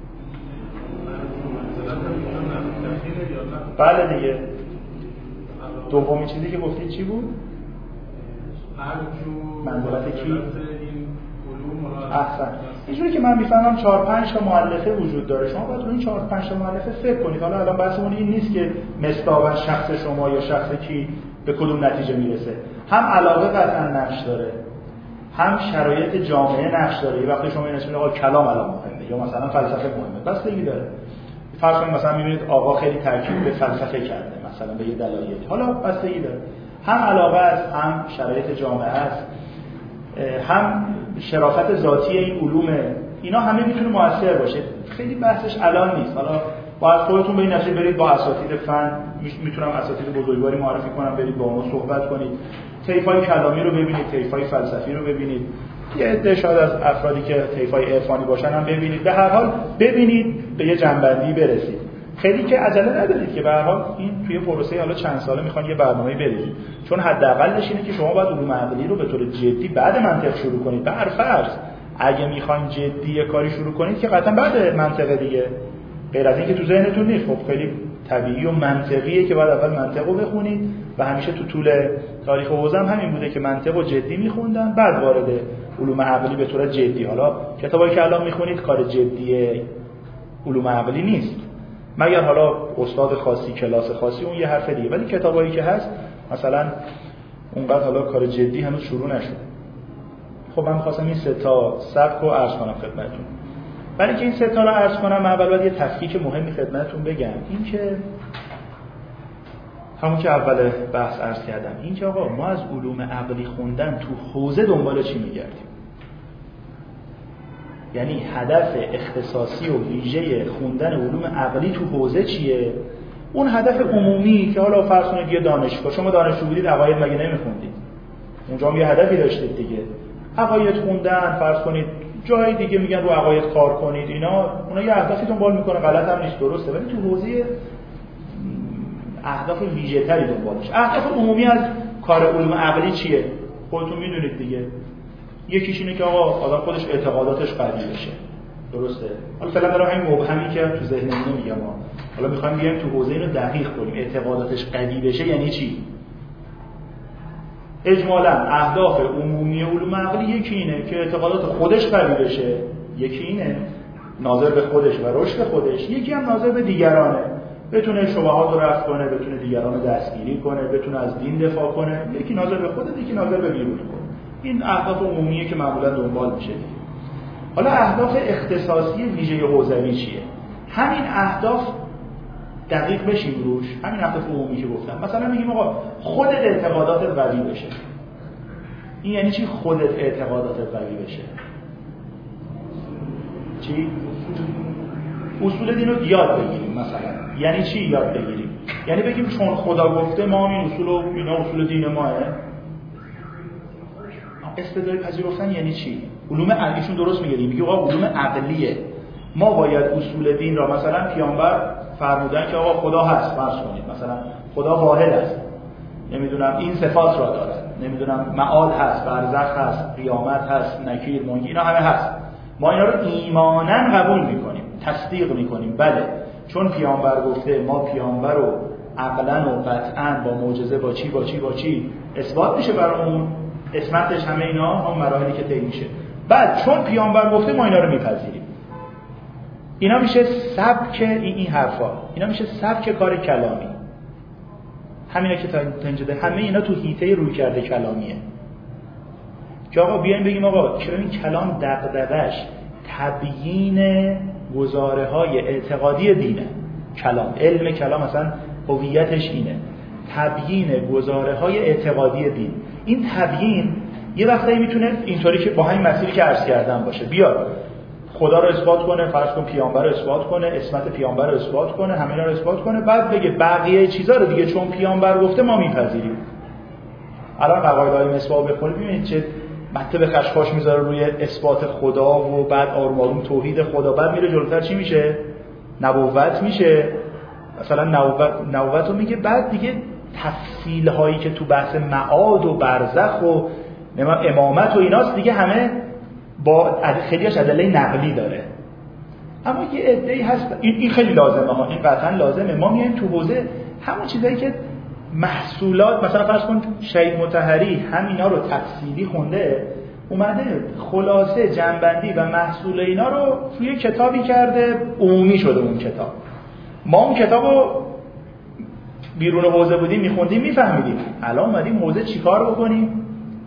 بله دیگه. دومین چیزی که گفتید چی بود؟ منظورت کی؟ احسن. اینجوری که من میفهمم چهار پنج تا مؤلفه وجود داره. شما باید روی این چهار پنج تا مؤلفه فکر کنید. حالا الان بحثمون این نیست که مصداقاً شخص شما یا شخص کی به کدوم نتیجه میرسه. هم علاقه قطعا نقش داره، هم شرایط جامعه نقش داره. یه وقتی شما این اسم آقا کلام الان مهمه یا مثلا فلسفه مهمه، بستگی داره. فرض کنید مثلا میبینید آقا خیلی تاکید به فلسفه کرده مثلا به یه دلایلی، حالا بستگی داره. هم علاقه است، هم شرایط جامعه است، هم شرافت ذاتی این علومه. اینا همه میتونه مؤثر باشه. خیلی بحثش الان نیست. حالا باید خودتون به این نتیجه برید، با اساتید فن، میتونم اساتید بزرگواری معرفی کنم، برید با اونها صحبت کنید، طیف‌های کلامی رو ببینید، طیف‌های فلسفی رو ببینید، یه عده شاید از افرادی که طیف‌های عرفانی باشن هم ببینید. به هر حال ببینید به یه جنبندی برسید. خیلی که عجله ندارید که به هر حال این توی پروسه حالا چند ساله میخوان یه برنامه‌ای بریزید، چون حداقلش اینه که شما باید علوم عقلی رو به طور جدی بعد منطق شروع کنید. به هر فرض اگه میخواین جدی یه کاری شروع کنید که قطعا بعد منطق دیگه، غیر از این که تو ذهنتون نیست. خب خیلی طبیعی و منطقیه که بعد اول منطق رو بخونید و همیشه تو طول تاریخ حوزه هم همین بوده که منطق رو جدی میخوندن بعد وارد علوم عقلی به طور جدی. حالا کتابایی که الان میخونید کار جدی علوم عقلی نیست، مگر حالا استاد خاصی کلاس خاصی، اون یه حرف دیگه. ولی کتابایی که هست مثلا اونقدر حالا کار جدی هنوز شروع نشده. خب من می‌خواستم این سه تا سبک رو عرض کنم خدمتتون. برای اینکه این سه تا رو عرض کنم من اول باید یه تفکیک مهمی خدمتتون بگم. این که همون که اول بحث عرض کردم، این که آقا ما از علوم عقلی خوندن تو حوزه دنبال چی می‌گردیم؟ یعنی هدف اختصاصی و ویژه خوندن علوم عقلی تو حوزه چیه؟ اون هدف عمومی که حالا فرض کنید یه دانشگاه، شما دانشجو بودید عقاید مگه نمیخوندید؟ اونجا هم یه هدفی داشتید دیگه. عقاید خوندن، فرض کنید جای دیگه میگن رو عقاید کار کنید، اینا اونا یه هدفی دنبال میکنه، غلط هم نیست، درسته، ولی تو حوزه اهداف ویژه‌تری دنبالش. اهداف عمومی از کار علوم عقلی چیه؟ خودتون میدونید دیگه. یکیش اینه که آقا آدم خودش اعتقاداتش قوی بشه. درسته؟ حالا فعلا دارم همین مبهمی که تو ذهنمون میگم، حالا میخوایم بیایم تو حوزه اینو دقیق کنیم. اعتقاداتش قوی بشه یعنی چی؟ اجمالاً اهداف عمومی علوم عقلی یکی اینه که اعتقادات خودش قوی بشه، یکی اینه ناظر به خودش و رشد خودش، یکی هم ناظر به دیگرانه، بتونه شبهات رو رفع کنه، بتونه دیگران رو دستگیری کنه، بتونه از دین دفاع کنه. یکی ناظر به خودش، یکی ناظر به بیرون کنه. این اهداف عمومیه که معمولا دنبال میشه. حالا اهداف اختصاصی ویژه حوزوی چیه؟ همین اهداف دقیق بشیم روش، همین اهداف عمومی که گفتم. مثلا میگیم آقا خودت اعتقاداتت قوی بشه. این یعنی چی خودت اعتقاداتت قوی بشه؟ چی؟ اصول دین رو یاد بگیریم مثلا. یعنی چی یاد بگیریم؟ یعنی بگیم چون خدا گفته ما این اصول و اینا اصول دین ماه. استدلال پذیرفتن یعنی چی؟ علوم عقلیشون درست میگه، میگه آقا علوم عقلیه، ما باید اصول دین را مثلا پیامبر فرمودن که آقا خدا هست، فرض کنید مثلا خدا واحد است، نمیدونم این صفات را داره، نمیدونم معاد هست، برزخ هست، قیامت هست، نکیر، منکر، اینا همه هست. ما اینا رو ایماناً قبول میکنیم، تصدیق میکنیم. بله چون پیامبر گفته، ما پیامبر رو عقلاً و قطعاً با معجزه با چی با چی با چی اثبات میشه برامون، اسمتش همه اینا هم مراحلی که طی میشه. بعد چون پیامبر گفته ما اینا رو میپذیریم. اینا میشه سبک این این حرفا، اینا میشه سبک کار کلامی. همینا که تا اینجا همه اینا تو حیطه رویکرد کلامیه. که آقا بیایم بگیم آقا چرا این کلام دغدغش تبیین گزاره‌های اعتقادی دینه. کلام، علم کلام اصلا هویتش اینه، تبیین گزاره‌های اعتقادی دین. این تبیین یه وقتایی میتونه اینطوری که با همین مسیری که عرض کردم باشه، بیاد خدا رو اثبات کنه، فرض کن پیامبر رو اثبات کنه، اسمت پیامبر رو اثبات کنه، همه رو اثبات کنه، بعد بگه بقیه چیزا رو دیگه چون پیامبر گفته ما میپذیریم. الان قواعدهای مسواق بخونید ببینید چه مطلب خشخاش میذاره روی اثبات خدا و بعد آروم آروم توحید خدا، بعد میره جلوتر چی میشه؟ نبوت میشه. مثلا نبوت نبوت رو میگه، بعد دیگه تفصیل هایی که تو بحث معاد و برزخ و امامت و ایناست دیگه همه با خیلیش ادله نقلی داره. اما یه عده‌ای هست این این خیلی لازمه ها، این قطعا لازمه. ما میایم تو حوزه همون چیزایی که محصولات، مثلا فرض کن شهید مطهری همینا رو تفصیلی خونده، اومده خلاصه جنبندی و محصول اینا رو توی کتابی کرده، عمومی شده اون کتاب. ما اون کتابو بیرون حوزه بودیم میخوندیم میفهمیدیم، الان اومدیم حوزه چیکار بکنیم؟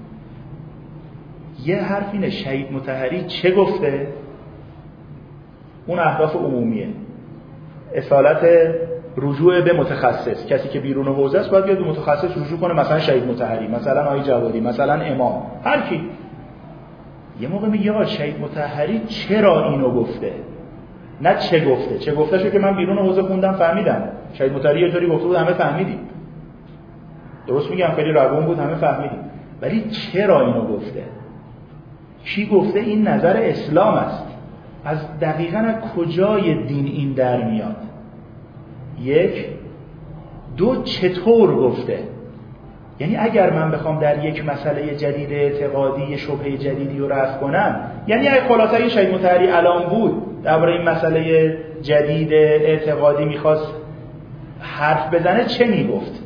یه حرف اینه شهید مطهری چه گفته؟ اون اهداف عمومیه، اصالت رجوع به متخصص. کسی که بیرون حوزه است باید بیاد به متخصص رجوع کنه، مثلا شهید مطهری، مثلا آقای جوادی، مثلا امام، هر کی. یه موقع میگه آقا شهید مطهری چرا اینو گفته؟ نه چه گفته، چه گفته شو که من بیرون حوزه خوندم فهمیدم. شهید مطهری یه طوری گفته بود همه فهمیدیم. درست میگم، خیلی روون بود همه فهمیدیم. ولی چرا اینو گفته؟ کی گفته؟ این نظر اسلام است. از دقیقاً از کجای دین این در میاد؟ یک دو چطور گفته؟ یعنی اگر من بخوام در یک مسئله جدید اعتقادی شبهه جدیدی رو رفع کنم، یعنی اگه خلاصه شهید مطهری الان بود درباره این مسئله جدید اعتقادی میخواست حرف بزنه چه میگفت؟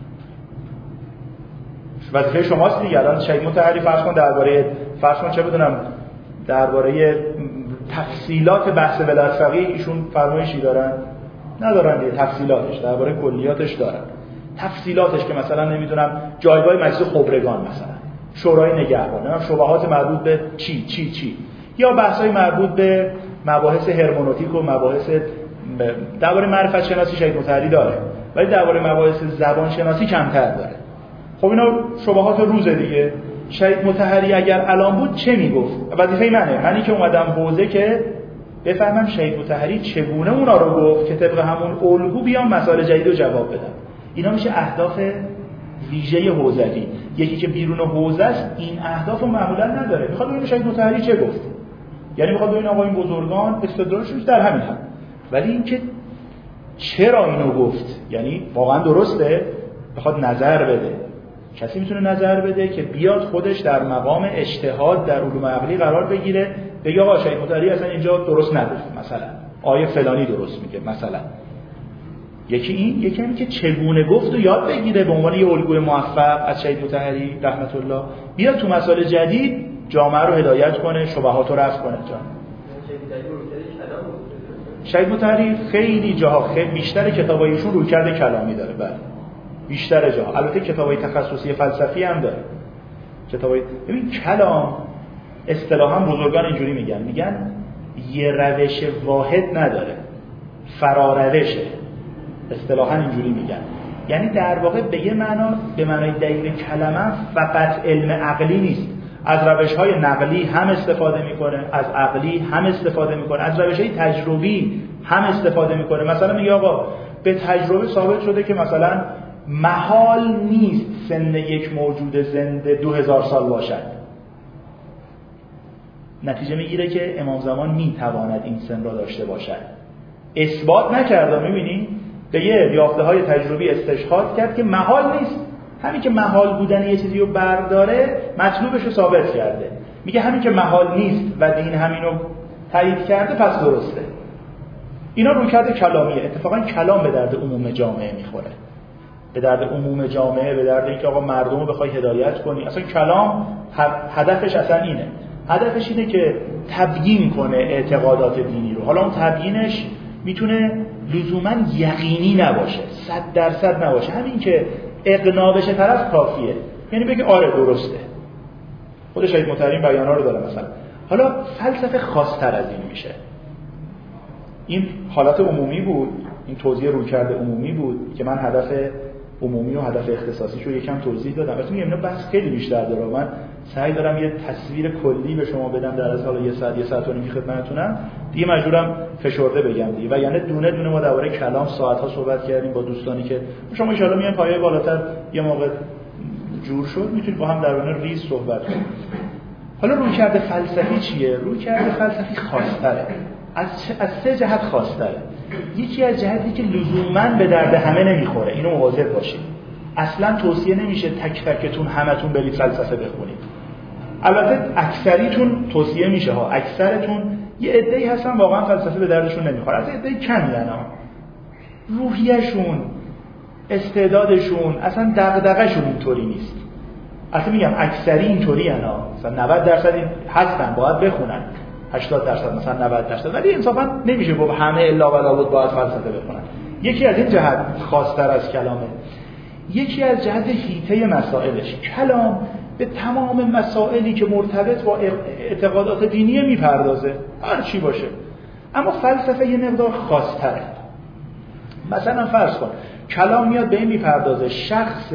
وظیفه شماست دیگه. الان شهید مطهری فرض کن درباره فرض کن چه بدونم درباره تفصیلات بحث ولایت فقیه ایشون فرمایشی دارن؟ ندارن دیگه. تفصیلاتش درباره کلیاتش دارن. تفصیلاتش که مثلا نمیدونم جایگاه مجلس خبرگان، مثلا شورای نگهبان، نمیدونم شبهات مربوط به چی چی چی، یا بحث‌های مربوط به مباحث هرمنوتیک و مباحث درباره معرفت شناسی شهید مطهری داره، ولی درباره مباحث زبان شناسی کمتر داره. خب اینا شبهات روزه دیگه. شهید مطهری اگر الان بود چه میگفت؟ وظیفه منه، منی که اومدم حوزه که بفهمم شهید مطهری چگونه اونا رو گفت که طبق همون الگو بیام مسائل جدید رو جواب بدم. اینا میشه اهداف ویژه حوزوی. یکی که بیرون حوزه است این اهداف رو معمولا نداره، میخواد ببینه شهید مطهری چه گفت، یعنی میخواد ببینه آقا این بزرگان استدلالشون در همین حد، ولی اینکه چرا اینو گفت، یعنی واقعا درسته، بخواد نظر بده. کسی میتونه نظر بده که بیاد خودش در مقام اجتهاد در علوم عقلی قرار بگیره، بگه آقا شهید مطهری اصلا اینجا درست نگفت، مثلا آیه فلانی درست میگه مثلا. یکی این، یکی این که چگونه گفت و یاد بگیره به عنوان یه الگوی موفق از شهید مطهری رحمت الله، بیاد تو مسائل جدید جامعه رو هدایت کنه، شبهات رو رفع کنه. جان شهید مطهری خیلی جاها خیلی بیشتر کتابایشون رویکرد کلامی داره، بله بیشتر جاها. البته کتابای تخصصی فلسفی هم داره. کتابای ببین کلام اصطلاحاً بزرگان اینجوری میگن، میگن یه روش واحد نداره، فراروشه. اصطلاحاً اینجوری میگن، یعنی در واقع به یه معنا، به معنای دقیق کلمه فقط علم عقلی نیست، از روش‌های نقلی هم استفاده میکنه، از عقلی هم استفاده میکنه، از روش‌های تجربی هم استفاده میکنه. مثلا میگه آقا به تجربه ثابت شده که مثلا محال نیست سن یک موجود زنده دو هزار سال باشد. نتیجه میگیره که امام زمان میتواند این سن را داشته باشد. اثبات نکرده، میبینی؟ به یه یافته‌های تجربی استشهاد کرد که محال نیست. همین که محال بودن یه چیزی رو برداره مطلوبش رو ثابت کرده. میگه همین که محال نیست و دین همینو تایید کرده پس درسته. اینا رویکرد کلامیه. اتفاقا کلام به درد عموم جامعه میخوره، به درد عموم جامعه، به درد اینکه آقا مردم رو بخوای هدایت کنی. اصلا کلام هدفش اصلا اینه، هدفش اینه که تبیین کنه اعتقادات دینی رو. حالا اون تبیینش میتونه لزوما یقینی نباشه، صد درصد نباشه، همین که اقناع بشه طرف کافیه، یعنی بگه آره درسته. خود شهید مطهری بیانا رو داره مثلا. حالا فلسفه خاص‌تر از این میشه. این حالت عمومی بود، این توضیح رویکرد عمومی بود که من هدف عمومی و هدف اختصاصیش رو یکم توضیح دادم. البته میگم اینا بحث خیلی بیشتر داره، من سعی دارم یه تصویر کلی به شما بدم در از حالا یه ساعت یه ساعت و نیم خدمتتونم دیگه، مجبورم فشرده بگم دیگه. و یعنی دونه دونه ما درباره کلام ساعت‌ها صحبت کردیم با دوستانی که شما ان شاءالله میان پایه بالاتر یه موقع جور شد میتونید با هم درباره ریز صحبت کنید. حالا رویکرد فلسفی چیه؟ رویکرد فلسفی خاص‌تره. از از سه جهت خاص‌تره. یکی از جهتی که لزوماً به درد همه نمیخوره، اینو مواظب باشید. اصلاً توصیه نمیشه تک تکتون همتون برید فلسفه بخونید. البته اکثریتون توصیه میشه ها، اکثرتون یه عده‌ای هستن واقعاً فلسفه به دردشون نمیخوره. از عده‌ای کمی ها. روحیه‌شون، استعدادشون، اصلا دغدغه‌شون اینطوری نیست. اصلا میگم اکثری اینطوری انا، مثلا نود درصد هستن باید بخونن، هشتاد درصد مثلا نود درصد، ولی انصافا نمیشه گفت همه الا ولا بود باید فلسفه بخونن. یکی از این جهت خاص‌تر از کلامه. یکی از جهت حیطه مسائلش. کلام به تمام مسائلی که مرتبط با اعتقادات دینی میپردازه، هر چی باشه. اما فلسفه یه مقدار خاص‌تره. مثلا فرض کن کلام میاد به این میپردازه شخص،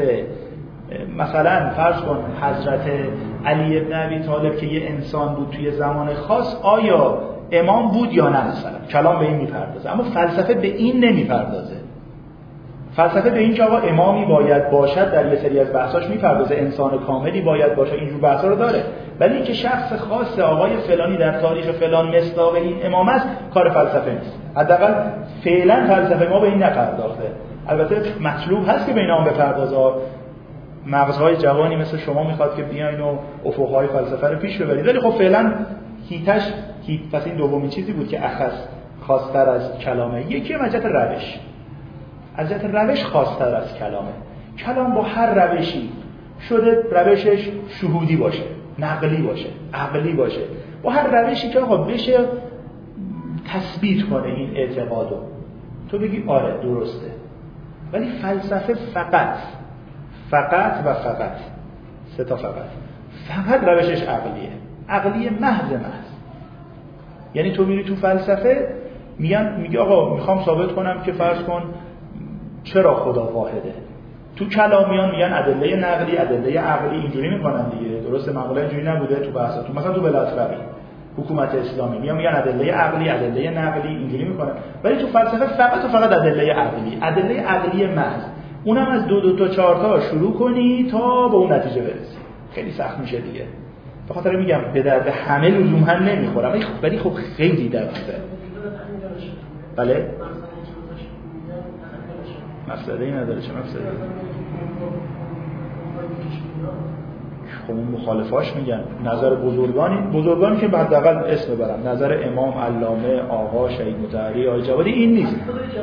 مثلا فرض کن حضرت علی ابن ابی طالب که یه انسان بود توی زمان خاص، آیا امام بود یا نه؟ مثلا کلام به این میپردازه. اما فلسفه به این نمیپردازه. فلسفه به این که آقا امامی باید باشد در یه سری از بحثاش میپردازه، انسان کاملی باید باشه، اینجور بحثا رو داره. ولی اینکه شخص خاص آقای فلانی در تاریخ فلان مصداق این امام است، کار فلسفه نیست. حداقل فعلا فلسفه ما به این نپرداخته. البته مطلوب هست که به اینا هم بپردازه. مغزهای جوانی مثل شما میخواد که بیاین و افقهای فلسفه رو پیش ببرید، ولی خب فعلا هیتش هیت پس این دومین چیزی بود که اخص خاص‌تر از کلامه. یکی مجت روش، از جهت روش خاص‌تر از کلامه. کلام با هر روشی شده روشش شهودی باشه، نقلی باشه، عقلی باشه، با هر روشی که آقا بشه تثبیت کنه این اعتقادو، تو بگی آره درسته. ولی فلسفه فقط فقط و فقط سه تا فقط فقط روشش عقلیه، عقلیه محض محض. یعنی تو میری تو فلسفه میگن میگه آقا میخوام ثابت کنم که فرض کن چرا خدا واحده، تو کلامیان میگن ادله نقلی، ادله عقلی، اینجوری میکنن دیگه. درسته معمولا اینجوری نبوده تو بحثا. تو مثلا تو بلاطرقی حکومت اسلامی میان میگن ادله عقلی، ادله نقلی، اینجوری میکنن. ولی تو فلسفه فقط و فقط ادله عقلی، ادله عقلی محض. اونم از دو دو تا چهار تا شروع کنی تا به اون نتیجه برسی. خیلی سخت میشه دیگه. به خاطر میگم به درد همه لزوما نمیخورم، ولی خب خیلی دقیقه. بله؟ مسئله‌ای نداره. چه مسئله‌ای؟ خب اون مخالفاش میگن نظر بزرگانی بزرگانی که حداقل اسم ببرم، نظر امام علامه آقا شهید مطهری آقای جوادی این نیست.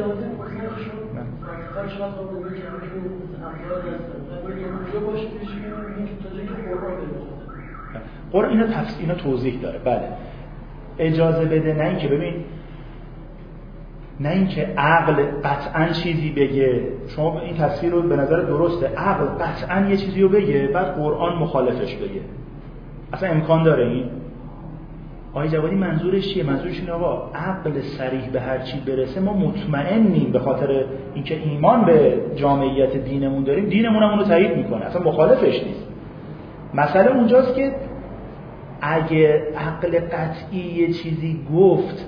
قرآن اینا تفسیر اینا توضیح داره. بله اجازه بده، نه اینکه ببین نه اینکه عقل قطعاً چیزی بگه، شما این تصویر رو به نظر درسته عقل قطعاً یه چیزی رو بگه بعد قرآن مخالفش بگه، اصلا امکان داره این؟ آقای جوادی منظورش چیه؟ منظورش اینه آقا عقل صریح به هر چی برسه ما مطمئنیم به خاطر اینکه ایمان به جامعیت دینمون داریم، دینمون هم اونو تایید میکنه، اصلا مخالفش نیست. مسئله اونجاست که اگه عقل قطعی یه چیزی گفت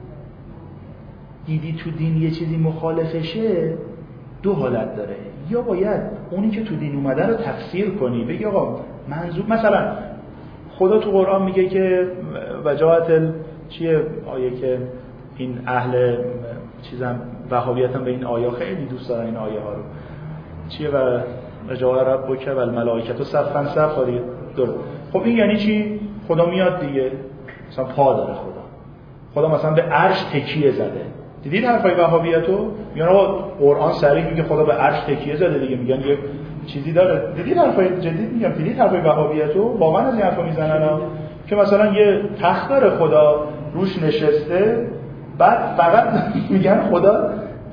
دیدی تو دین یه چیزی مخالفشه، دو حالت داره. یا باید اونی که تو دین اومده رو تفسیر کنی، بگی آقا منظور مثلا خدا تو قرآن میگه که وجاهت چیه آیه که این اهل چیزم وهابیت هم به این آیه خیلی دوست دارن این آیه ها رو چیه و وجاه ربک و الملائکه صفا صفا دیگه. خب این یعنی چی؟ خدا میاد دیگه مثلا پا داره خدا خدا مثلا به عرش تکیه زده. دیدید حرفای وهابیتو؟ میگن آقا قرآن صریح میگه خدا به عرش تکیه زده دیگه، میگن یه چیزی داره. دیدید حرفای جدید میگم دیدید حرفای وهابیتو؟ واقعا از این حرفا میزنن که مثلا یه تخت داره خدا روش نشسته، بعد فقط میگن خدا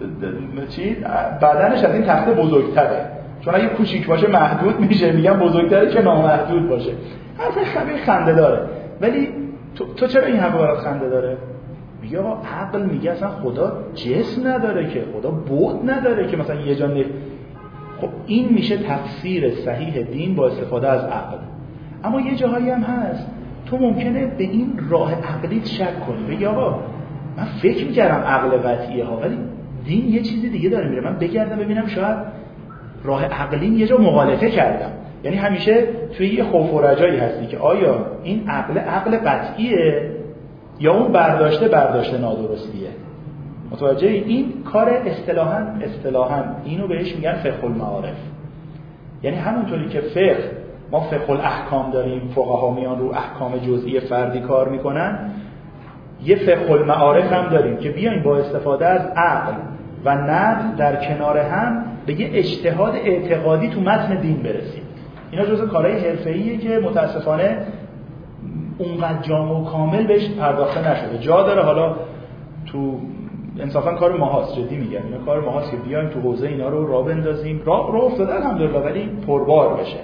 چی بدنش از این تخت بزرگتره، چون اگه کوچیک باشه محدود میشه، میگن بزرگتره که نامحدود باشه. حرف خیلی خنده داره. ولی تو, تو چرا این حرف برات خنده داره؟ میگه آقا عقل میگه اصلا خدا جسم نداره که، خدا بعد نداره که مثلا یه جا نه. خب این میشه تفسیر صحیح دین با استفاده از عقل. اما یه جاهایی هم هست تو ممکنه به این راه عقلیت شک کنی، بگی آقا من فکر میکردم عقل قطعیه ها، ولی دین یه چیزی دیگه داره میره، من بگردم ببینم شاید راه عقلیم یه جا مغالطه کردم. یعنی همیشه توی یه خوف و رجایی هستی که آیا این عقل عقل قطعیه یا اون برداشته برداشته نادرستیه. متوجه این کار اصطلاحاً اصطلاحاً اینو بهش میگن فقه المعارف. یعنی همونطوری که فقه ما فقه الاحکام داریم، فقها میان رو احکام جزئی فردی کار میکنن، یه فقه المعارف هم داریم که بیایم با استفاده از عقل و نقل در کنار هم به یه اجتهاد اعتقادی تو متن دین برسیم. اینا جزء کارهای حرفه‌ایه که متاسفانه اونقدر جامع و کامل بهش پرداخته نشده. جا داره حالا تو انصافا کار ماهاست، جدی میگم اینا کار ماهاست که بیایم تو حوزه اینا رو راه بندازیم. راه راه افتاده الحمدلله ولی پربار بشه.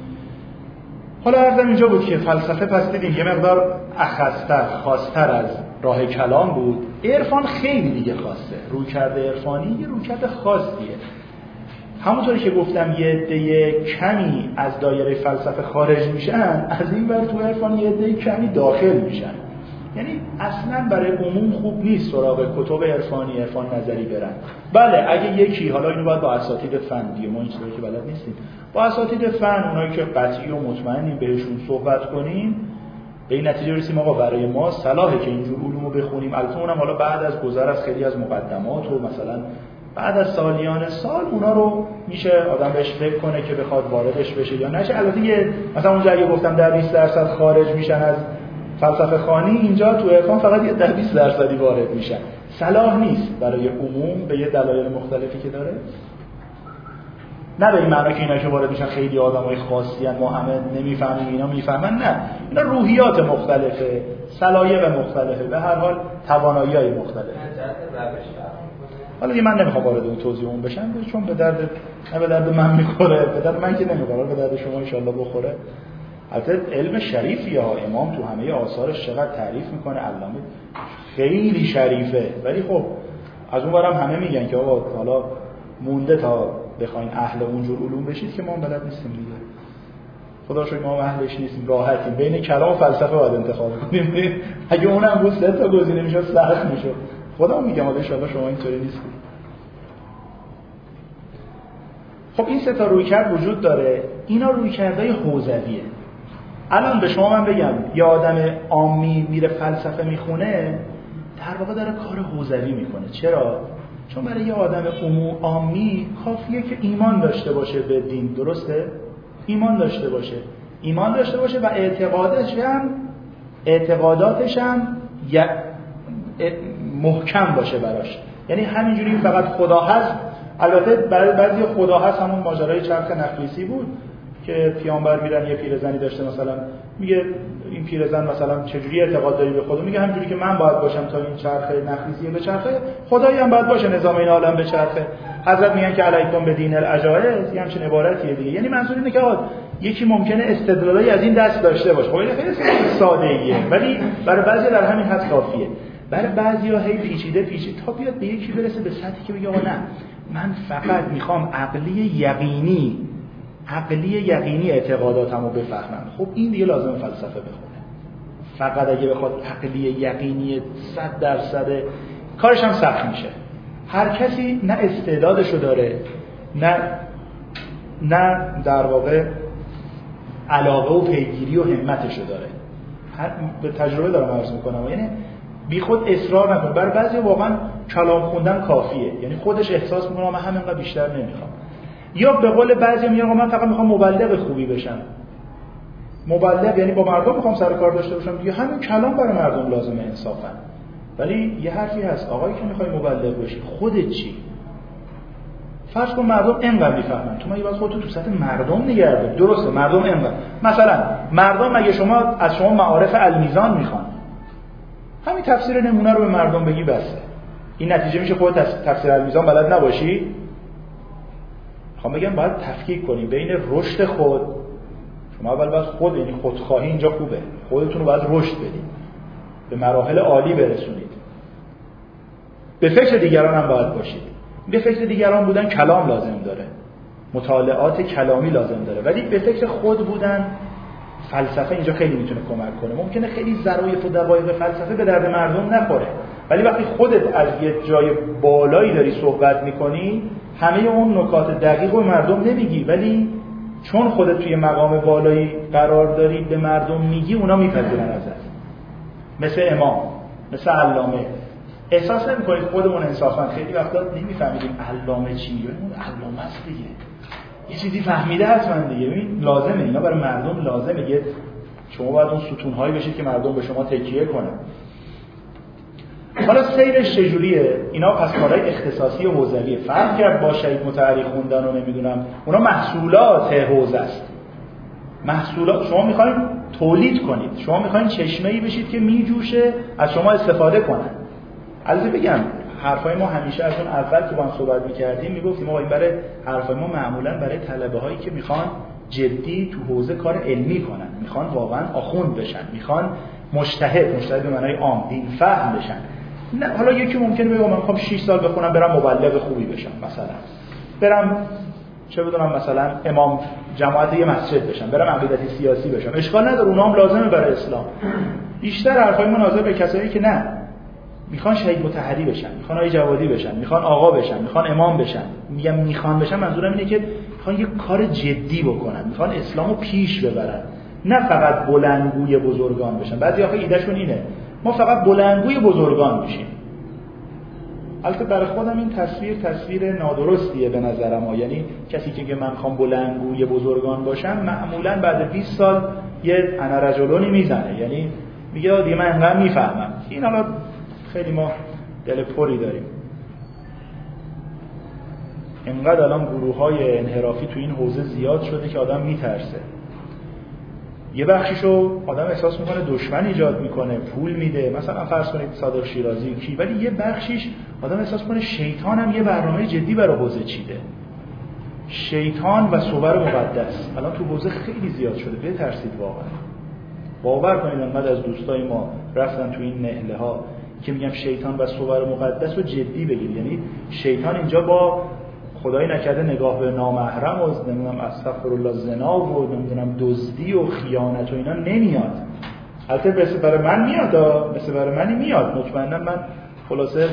حالا عرضم اینجا بود که فلسفه پس دیدیم یه مقدار اخص‌تر خاص‌تر از راه کلام بود. عرفان خیلی دیگه خاصه. رویکرد عرفانی یه رویکرد خاصیه. همونطوری که گفتم یه عده کمی از دایره فلسفه خارج میشن، از این ور تو عرفان یه عده کمی داخل میشن. یعنی اصلا برای عموم خوب نیست سراغ کتب عرفانی عرفان نظری برن. بله اگه یکی، حالا اینو باید با اساتید فن دیگه، ما این چیزایی که بلد نیستیم، با اساتید فن اونایی که قطعی و مطمئنیم بهشون صحبت کنیم، به این نتیجه رسیم آقا برای ما صلاحه که اینجور علومو بخونیم. البته اونم حالا بعد از گذر از خیلی از مقدمات و مثلا بعد از سالیان سال اونا رو میشه آدم بهش فکر کنه که بخواد واردش بشه یا نشه. البته یه مثلا اونجا اگه گفتم در بیست درصد خارج میشن از فلسفه خوانی، اینجا تو عرفان فقط یه در بیست درصدی وارد میشن. صلاح نیست برای عموم به یه دلایل مختلفی که داره. نه به این معنی که اینا که وارد میشن خیلی آدمای خاصی ان، ما همه نمیفهمیم اینا میفهمن، نه، اینا روحیات مختلفه، سلایق مختلفه، به هر حال توانایی‌های مختلفه. حالا من نمیخوام وارد اون توضیح اون بشم چون به درد نه به درد من میخوره، به درد من که نمیخوره، به درد شما ان شاء الله بخوره. البته علم شریفیه ها، امام تو همه آثارش چقدر تعریف میکنه، علامه خیلی شریفه، ولی خب از اون برم همه میگن که آقا حالا مونده تا بخواین اهل اونجور علوم بشید که ما هم بلد نیستیم دیگه. خدا شکر ما اهلش نیستیم، راحتیم. بین کلام و فلسفه باید انتخاب کنیم. اگه اونم بود سه تا گزینه میشد سخت میشد. خدا میگم ان شاءالله شما اینطوری نیستید. خب این سه تا رویکرد وجود داره. اینا رویکردهای حوزویه. الان به شما من بگم یه آدم عامی میره فلسفه میخونه، در واقع داره کار حوزوی میکنه. چرا؟ چون برای یه آدم عمومی عامی کافیه که ایمان داشته باشه به دین، درسته؟ ایمان داشته باشه. ایمان داشته باشه و اعتقادش هم اعتقاداتش هم محکم باشه براش. یعنی همینجوری فقط خدا هست. البته برای بعضی خدا هست همون ماجرای چرخ نخلیسی بود که پیامبر میرن یه پیرزنی داشته مثلا میگه این پیرزن مثلا چجوری اعتقاد داری به خدا؟ میگه همینجوری که من باید باشم تا این چرخ نخلیسی به چرخه، خدایی هم باید باشه نظام این عالم به چرخه. حضرت میگن که علیکم به دین العجائز، یه همچین عبارتیه دیگه. یعنی منظور اینه که آقا یکی ممکنه استدلالی از این دست داشته باشه. خب این خیلی ساده ایه، ولی برای بعضی در همین حد کافیه. برای بعضیا هی پیچیده پیچیده تا بیاد به یکی برسه به سطحی که بگه آقا نه من فقط میخوام عقلی یقینی عقلی یقینی اعتقاداتمو بفهمم. خب این دیگه لازم فلسفه بخونه. فقط اگه بخواد عقلی یقینی صد درصد کارش هم سخت میشه. هر کسی نه استعدادشو داره نه نه در واقع علاقه و پیگیری و همتشو داره. هر به تجربه دارم عرض میکنم. یعنی بی خود اصرار نکنه. برای بعضی واقعا کلام خوندن کافیه. یعنی خودش احساس میکنه من همینقدر بیشتر نمیخوام. یا به قول بعضی میگن من فقط میخوام مبلغ خوبی بشم. مبلغ یعنی با مردم میخوام سر کار داشته باشم دیگه، همین کلام برای مردم لازمه انصافا. ولی یه حرفی هست، آقایی که میخوای مبلغ بشی خودت چی؟ فرض کن مردم اینقدر میفهمن، تو مگه باید خودت تو سطح مردم نگه داری؟ درسته مردم اینقدر. مثلا مردم مگه شما از شما معارف المیزان میخوان؟ همین تفسیر نمونه رو به مردم بگی بسه. این نتیجه میشه خودت تفسیر المیزان بلد نباشی؟ میخوام بگم باید تفکیک کنی بین رشد خود. شما اول باید خود، یعنی خودخواهی اینجا خوبه، خودتون رو باید رشد بدید، به مراحل عالی برسونید. به فکر دیگران هم باید باشید. به فکر دیگران بودن کلام لازم داره، مطالعات کلامی لازم داره، ولی به فکر خود بودن فلسفه اینجا خیلی میتونه کمک کنه. ممکنه خیلی ظرایف و دقایق فلسفه به درد مردم نخوره، ولی وقتی خودت از یه جای بالایی داری صحبت میکنی همه اون نکات دقیق رو مردم نمیگی، ولی چون خودت توی مقام بالایی قرار داری به مردم میگی اونا میپذیرن ازت. مثل امام، مثل علامه. احساس نمیکنید خودمون انصافا خیلی وقتا نمیفهمیدیم علامه چیه؟ اون علامه است دیگه، یه چیزی فهمیده حتما دیگه. ببین لازمه، اینا برای مردم لازمه. یه شما باید اون ستونهایی بشید که مردم به شما تکیه کنن. حالا سیرش چجوریه؟ اینا پس کارهای اختصاصی و حوزویه. فرق کرد با شهید متحری خوندن و نمیدونم، اونا محصولات حوزه است. محصولات شما میخواین تولید کنید، شما میخواین چشمه‌ای بشید که میجوشه از شما استفاده کنن. البته بگم حرفای ما همیشه از اون اول که با هم صحبت می‌کردیم میگفتیم ما برای حرفای ما معمولاً برای طلبه‌هایی که میخوان جدی تو حوزه کار علمی کنن، میخوان واقعاً آخوند بشن، میخوان مجتهد، مجتهد به معنای عام دین فهم بشن. نه حالا یکی ممکنه بگه من میخوام شش سال بخونم برم مبلغ خوبی بشم، مثلا برم چه بدونم مثلا امام جماعت یه مسجد بشم، برم عقیدتی سیاسی بشم، اشکال نداره، اونها هم لازمه برای اسلام. بیشتر حرفای ما ناظر به کسایی که نه میخوان شهید مطهری بشن، میخوان آقای جوادی بشن، میخوان آقا بشن، میخوان امام بشن. میگم میخوان بشن منظورم اینه که میخوان یه کار جدی بکنن، میخوان اسلامو پیش ببرن، نه فقط بلندگوی بزرگان بشن. بعضی آخه ایدهشون اینه ما فقط بلندگوی بزرگان میشیم. البته برای خودم این تصویر تصویر نادرستیه به نظرم. یعنی کسی که میگه من میخوام بلندگوی بزرگان باشم معمولا بعد بیست سال یه انا رجلونی میزنه، یعنی میگه دیگه من انقدر میفهمم. این حالا خیلی ما دل پری داریم. انقدر الان گروه‌های انحرافی تو این حوزه زیاد شده که آدم میترسه. یه بخشیشو آدم احساس میکنه دشمن ایجاد میکنه، پول میده، مثلا فرض کنید صادق شیرازی کی، ولی یه بخشیش آدم احساس کنه شیطان هم یه برنامه جدی برای حوزه چیده. شیطان و صور مقدس الان تو حوزه خیلی زیاد شده، بترسید واقعا. باور کنید انقدر از دوستای ما رفتن تو این نهله ها که میگم شیطان و صور مقدس رو جدی بگیر. یعنی شیطان اینجا با خدایی نکرده نگاه به نامحرم و نمیدونم استغفرالله زنا و نمیدونم دزدی و خیانت و اینا نمیاد. البته مثل برای من میاد، مثل برای منی میاد، مطمئنا من خلاصه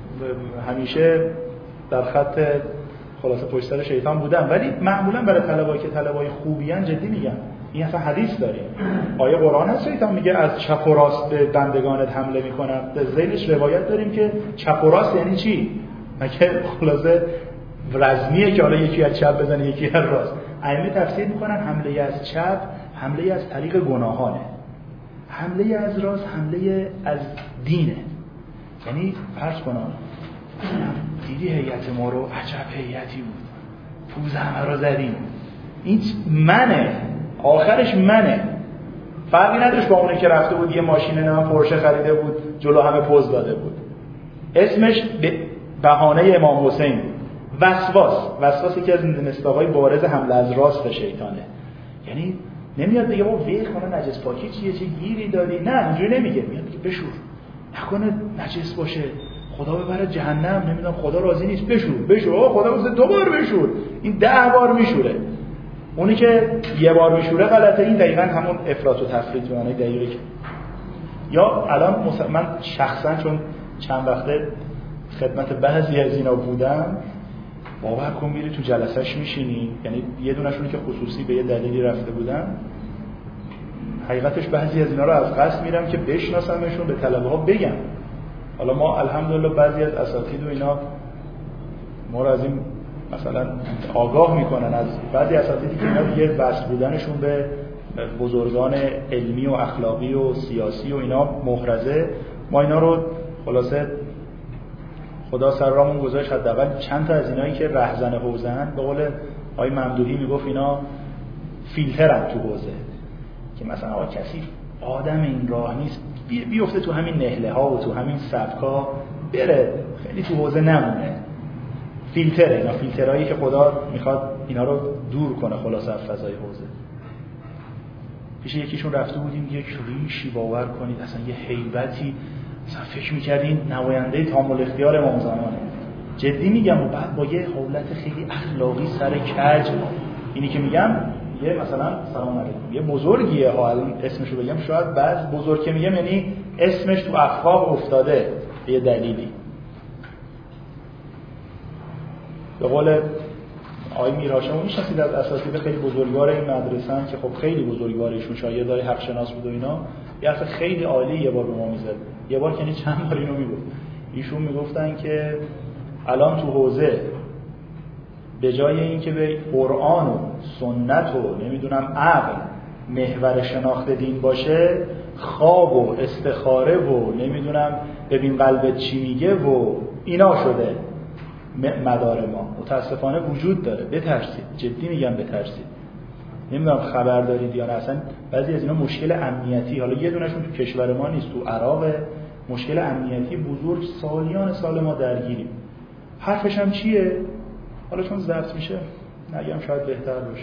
همیشه در خط خلاصه پشت سر شیطان بودم، ولی معمولا برای طلبه‌ای که طلبه‌ای خوبیان جدی میگم این اصلا حدیث داریم، آیه قرآن هست شیطان میگه از چپ و راست به بندگانت حمله میکنم. در ذیلش روایت داریم که چپ و راست یعنی چی؟ مگه خلاصه رزمیه که حالا یکی از چپ بزنه یکی از راست؟ ائمه تفسیر میکنن حمله از چپ حمله از طریق گناهانه، حمله از راست حمله از دینه. یعنی فرض کنم دیدی هیئت ما رو، عجب هیئتی بود، پوز همه رو زدیم، این منه، آخرش منه، فرقی نداشت با اونه که رفته بود یه ماشین نه پورشه خریده بود جلو همه پوز داده بود. اسمش به بهانه امام حسین بود. وسواس، وسواس یکی از مصداقای بارز حمله از راست شیطانه. یعنی نمیاد بگه با وی کنه نجس پاکی چیه، چه گیری داری، نه اینجوری نمیگه، میاد بگه بشور، نکنه نجس باشه خدا ببره جهنم، نمیدونم خدا راضی نیست، بشور بشور، خدا واسه دو بار بشور، این ده بار میشوره. اونی که یه بار میشوره غلطه، این دقیقاً همون افراط و تفریط به معنای دقیقی که یا الان من شخصا چون چند وقته خدمت بعضی از اینا بودم، باور کن میری تو جلسهش میشینی، یعنی یه دونشون که خصوصی به یه دلیلی رفته بودن، حقیقتش بعضی از اینا رو از قصد میرم که بشناسمشون، به طلبه ها بگم. حالا ما الحمدلله بعضی از اساتید و اینا ما رو از این مثلا آگاه میکنن، از بعضی اساتیدی که اینا دیگه وصل بودنشون به بزرگان علمی و اخلاقی و سیاسی و اینا محرزه، ما اینا رو خلاصه خدا سر رامون گذاشت، حداقل چند تا از اینایی که رهزن حوزه‌ان، به قول آقای ممدوحی میگفت اینا فیلترن تو حوزه، که مثلا آقا کسی آدم این راه نیست بیفته تو همین نهله ها و تو همین سبکا بره، خیلی تو حوزه نمونه. فیلتره، اینا فیلترایی که خدا میخواد اینا رو دور کنه خلاصه از فضای حوزه. پیش یکیشون رفته بودیم، یک ریشی باور کنید اصلا یه هیبتی، مثلا فکر می‌کردین نماینده تامل اختیار امام زمانه، جدی میگم، و بعد با یه حالت خیلی اخلاقی سر کج، اینی که میگم یه مثلا سلام علیکم یه بزرگیه ها، الان اسمشو بگم شاید بعض بزرگ که میگم یعنی اسمش تو افخاذ افتاده به یه دلیلی. به قول آقای میراشم میشناسید از اساتید خیلی بزرگوار این مدرسه که خب خیلی بزرگوارشون شاگردای حق شناس بود و اینا، یه حرف خیلی عالی یه بار به ما میزد، یه بار که چند بار اینو میگفت. ایشون میگفتن که الان تو حوزه به جای اینکه به قرآن و سنت و نمیدونم عقل محور شناخت دین باشه، خواب و استخاره و نمیدونم ببین قلبت چی میگه و اینا شده مدار ما. متاسفانه وجود داره، بترسید، جدی میگم بترسید. نمیدونم خبر دارید یا نه، اصلا بعضی از اینا مشکل امنیتی، حالا یه دونشون تو کشور ما نیست، تو عراق مشکل امنیتی بزرگ، سالیان سال ما درگیریم. حرفش هم چیه؟ حالا چون ضبط میشه نگم شاید بهتر باشه.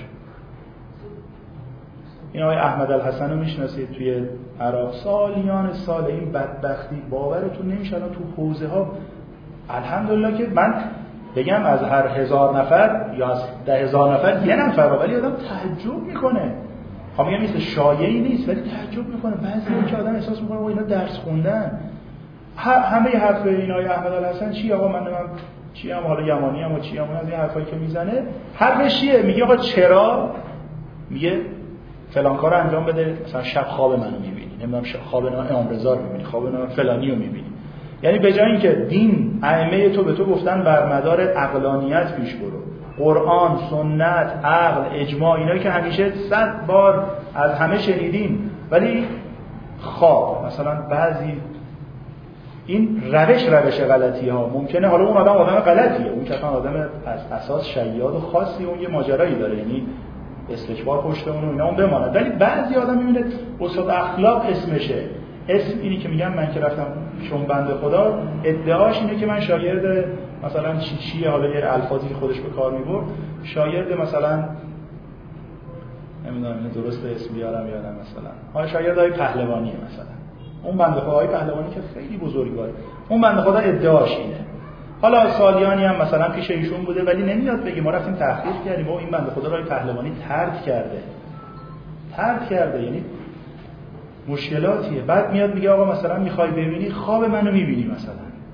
این آقای احمد الحسن رو میشناسید توی عراق، سالیان سال این بدبختی باورتون نمیشه الان تو حوزه ها الحمدلله که من بگم از هر هزار نفر یا از ده هزار نفر یه نفر، ولی آدم تعجب میکنه. خب میگم مثل شایعی نیست ولی تعجب میکنه. بعضی که آدم احساس میکنه اینا درس خوندن. همه حرف این آقای احمد الحسن چی آقا من نمیم چی هم حالا یمانی هم و چی هم از این حرفایی که میزنه حرفش چیه؟ میگه آقا چرا؟ میگه فلان کارو انجام بده، مثلا شب خواب منو میبینی، نمیدونم خواب امام رضا رو میبینی، خواب فلانی رو میبینی. یعنی به جای اینکه دین ائمه تو به تو گفتن بر مدار عقلانیت پیش برو، قرآن، سنت، عقل، اجماع، اینا که همیشه صد بار از همه شنیدیم، ولی خواب مثلا بعضی این روش روش غلطی ها ممکنه، حالا اون آدم آدم غلطیه، اون که آدم از اساس شیاد و خاصی، اون یه ماجرایی داره، یعنی استکبار پشت اون و اینا اون بماند. ولی بعضی آدم میبینه استاد اخلاق اسمشه، اسم اینی که میگم من که رفتم شون بنده خدا، ادعاش اینه که من شاگرد مثلا چی چیه، حالا یه الفاظی که خودش به کار میبرد، شاگرد مثلا نمیدونم درست اسم بیارم یادم، مثلا ها شاگرد های پهلوانیه، مثلا اون بنده خدای پهلوانی که خیلی بزرگواره، اون بنده خدا ادعاش اینه. حالا سالیانی هم مثلا پیش ایشون بوده ولی نمیاد بگه ما رفتیم تحقیق کردیم و این بنده خدا راه پهلوانی ترک کرده ترک کرده یعنی مشکلاتیه. بعد میاد میگه آقا مثلا میخوای ببینی خواب منو میبینی، مثلا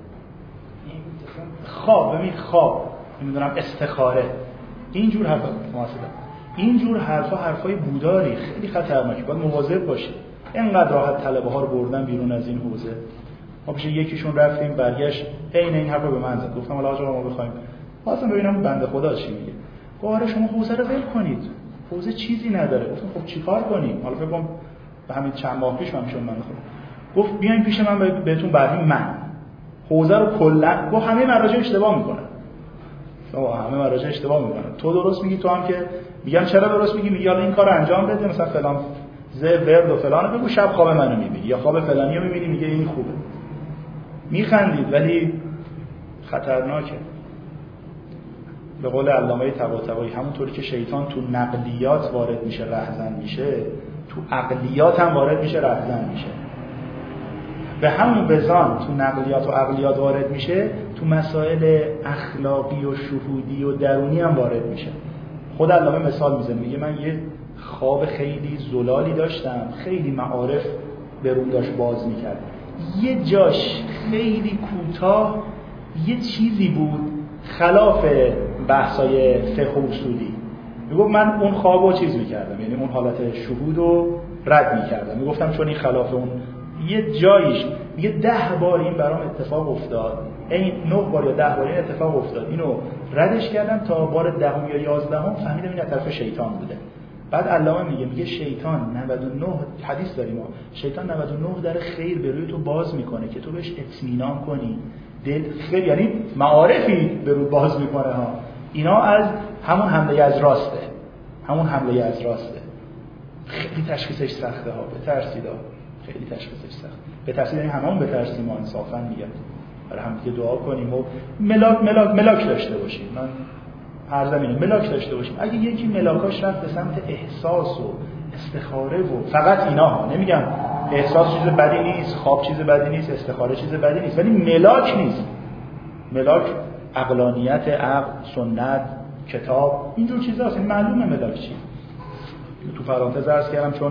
خواب ببین خواب نمیدونم استخاره، اینجور حرفا مثلا اینجور حرفا حرفای بوداری خیلی خطرناکه، باید مواظب باشی. اینقدر راحت طلبه ها رو بردن بیرون از این حوزه. ما پیش یکیشون رفتیم برگشت عین این حرفا به من زد، گفتم حالا آقا ما بخوایم واسه ببینم بنده خدا چی میگه. گفت آره شما حوزه رو ول کنید، حوزه چیزی نداره. گفتم خب چیکار کنیم؟ حالا فکر کنم به همین چند ماه پیش من شون من خودم گفت بیاین پیش من بهتون بریم من حوزه رو کلا گفت همه مراجع اشتباه میکنن. آقا همه مراجع اشتباه میکنن، تو درست میگی، تو هم که میگم چرا درست میگی، میگی حالا این کارو انجام بده مثلا فلان ز ورد و فلان، بگو شب خواب منو میبینی یا خواب فلانی رو میبینی میگه این خوبه. میخندید ولی خطرناکه. به قول علامه طباطبایی همونطوری که شیطان تو نقلیات وارد میشه رهزن میشه، تو عقلیات هم وارد میشه رهزن میشه. به همون وزان تو نقلیات و عقلیات وارد میشه، تو مسائل اخلاقی و شهودی و درونی هم وارد میشه. خود علامه مثال میزنه، میگه من یه خواب خیلی زلالی داشتم، خیلی معارف به روم داشت باز میکرد، یه جاش خیلی کوتاه یه چیزی بود خلاف بحثای فقه و اصولی. میگفت من اون خوابو چیز میکردم، یعنی اون حالت شهود رو رد میکردم، میگفتم چون این خلاف اون یه جایش. میگه ده بار این برام اتفاق افتاد، این نه بار یا ده بار این اتفاق افتاد، اینو ردش کردم تا بار دهم یا یازدهم فهمیدم این از طرف شیطان بوده. بعد علامه میگه میگه شیطان نود و نه حدیث داریم ما، شیطان نود و نه در خیر به روی تو باز میکنه که تو بهش اطمینان کنی، دل خیر یعنی معارفی به رو باز میکنه ها. اینا از همون حمله از راسته، همون حمله از راسته. خیلی تشخیصش سخته ها، بترسید ها، خیلی تشخیصش سخت. بترسید یعنی همون بترسیم، ما انصافا میگم برای هم دیگه دعا کنیم و ملاک ملاک ملاک داشته باشیم. من هر زمینه ملاک داشته باشیم. اگه یکی ملاکاش رفت به سمت احساس و استخاره و فقط اینا ها، نمیگم احساس چیز بدی نیست، خواب چیز بدی نیست، استخاره چیز بدی نیست، ولی ملاک نیست. ملاک عقلانیت، عقل، سنت، کتاب، اینجور چیزاست. این معلومه ملاک چیه. تو پرانتز عرض کردم چون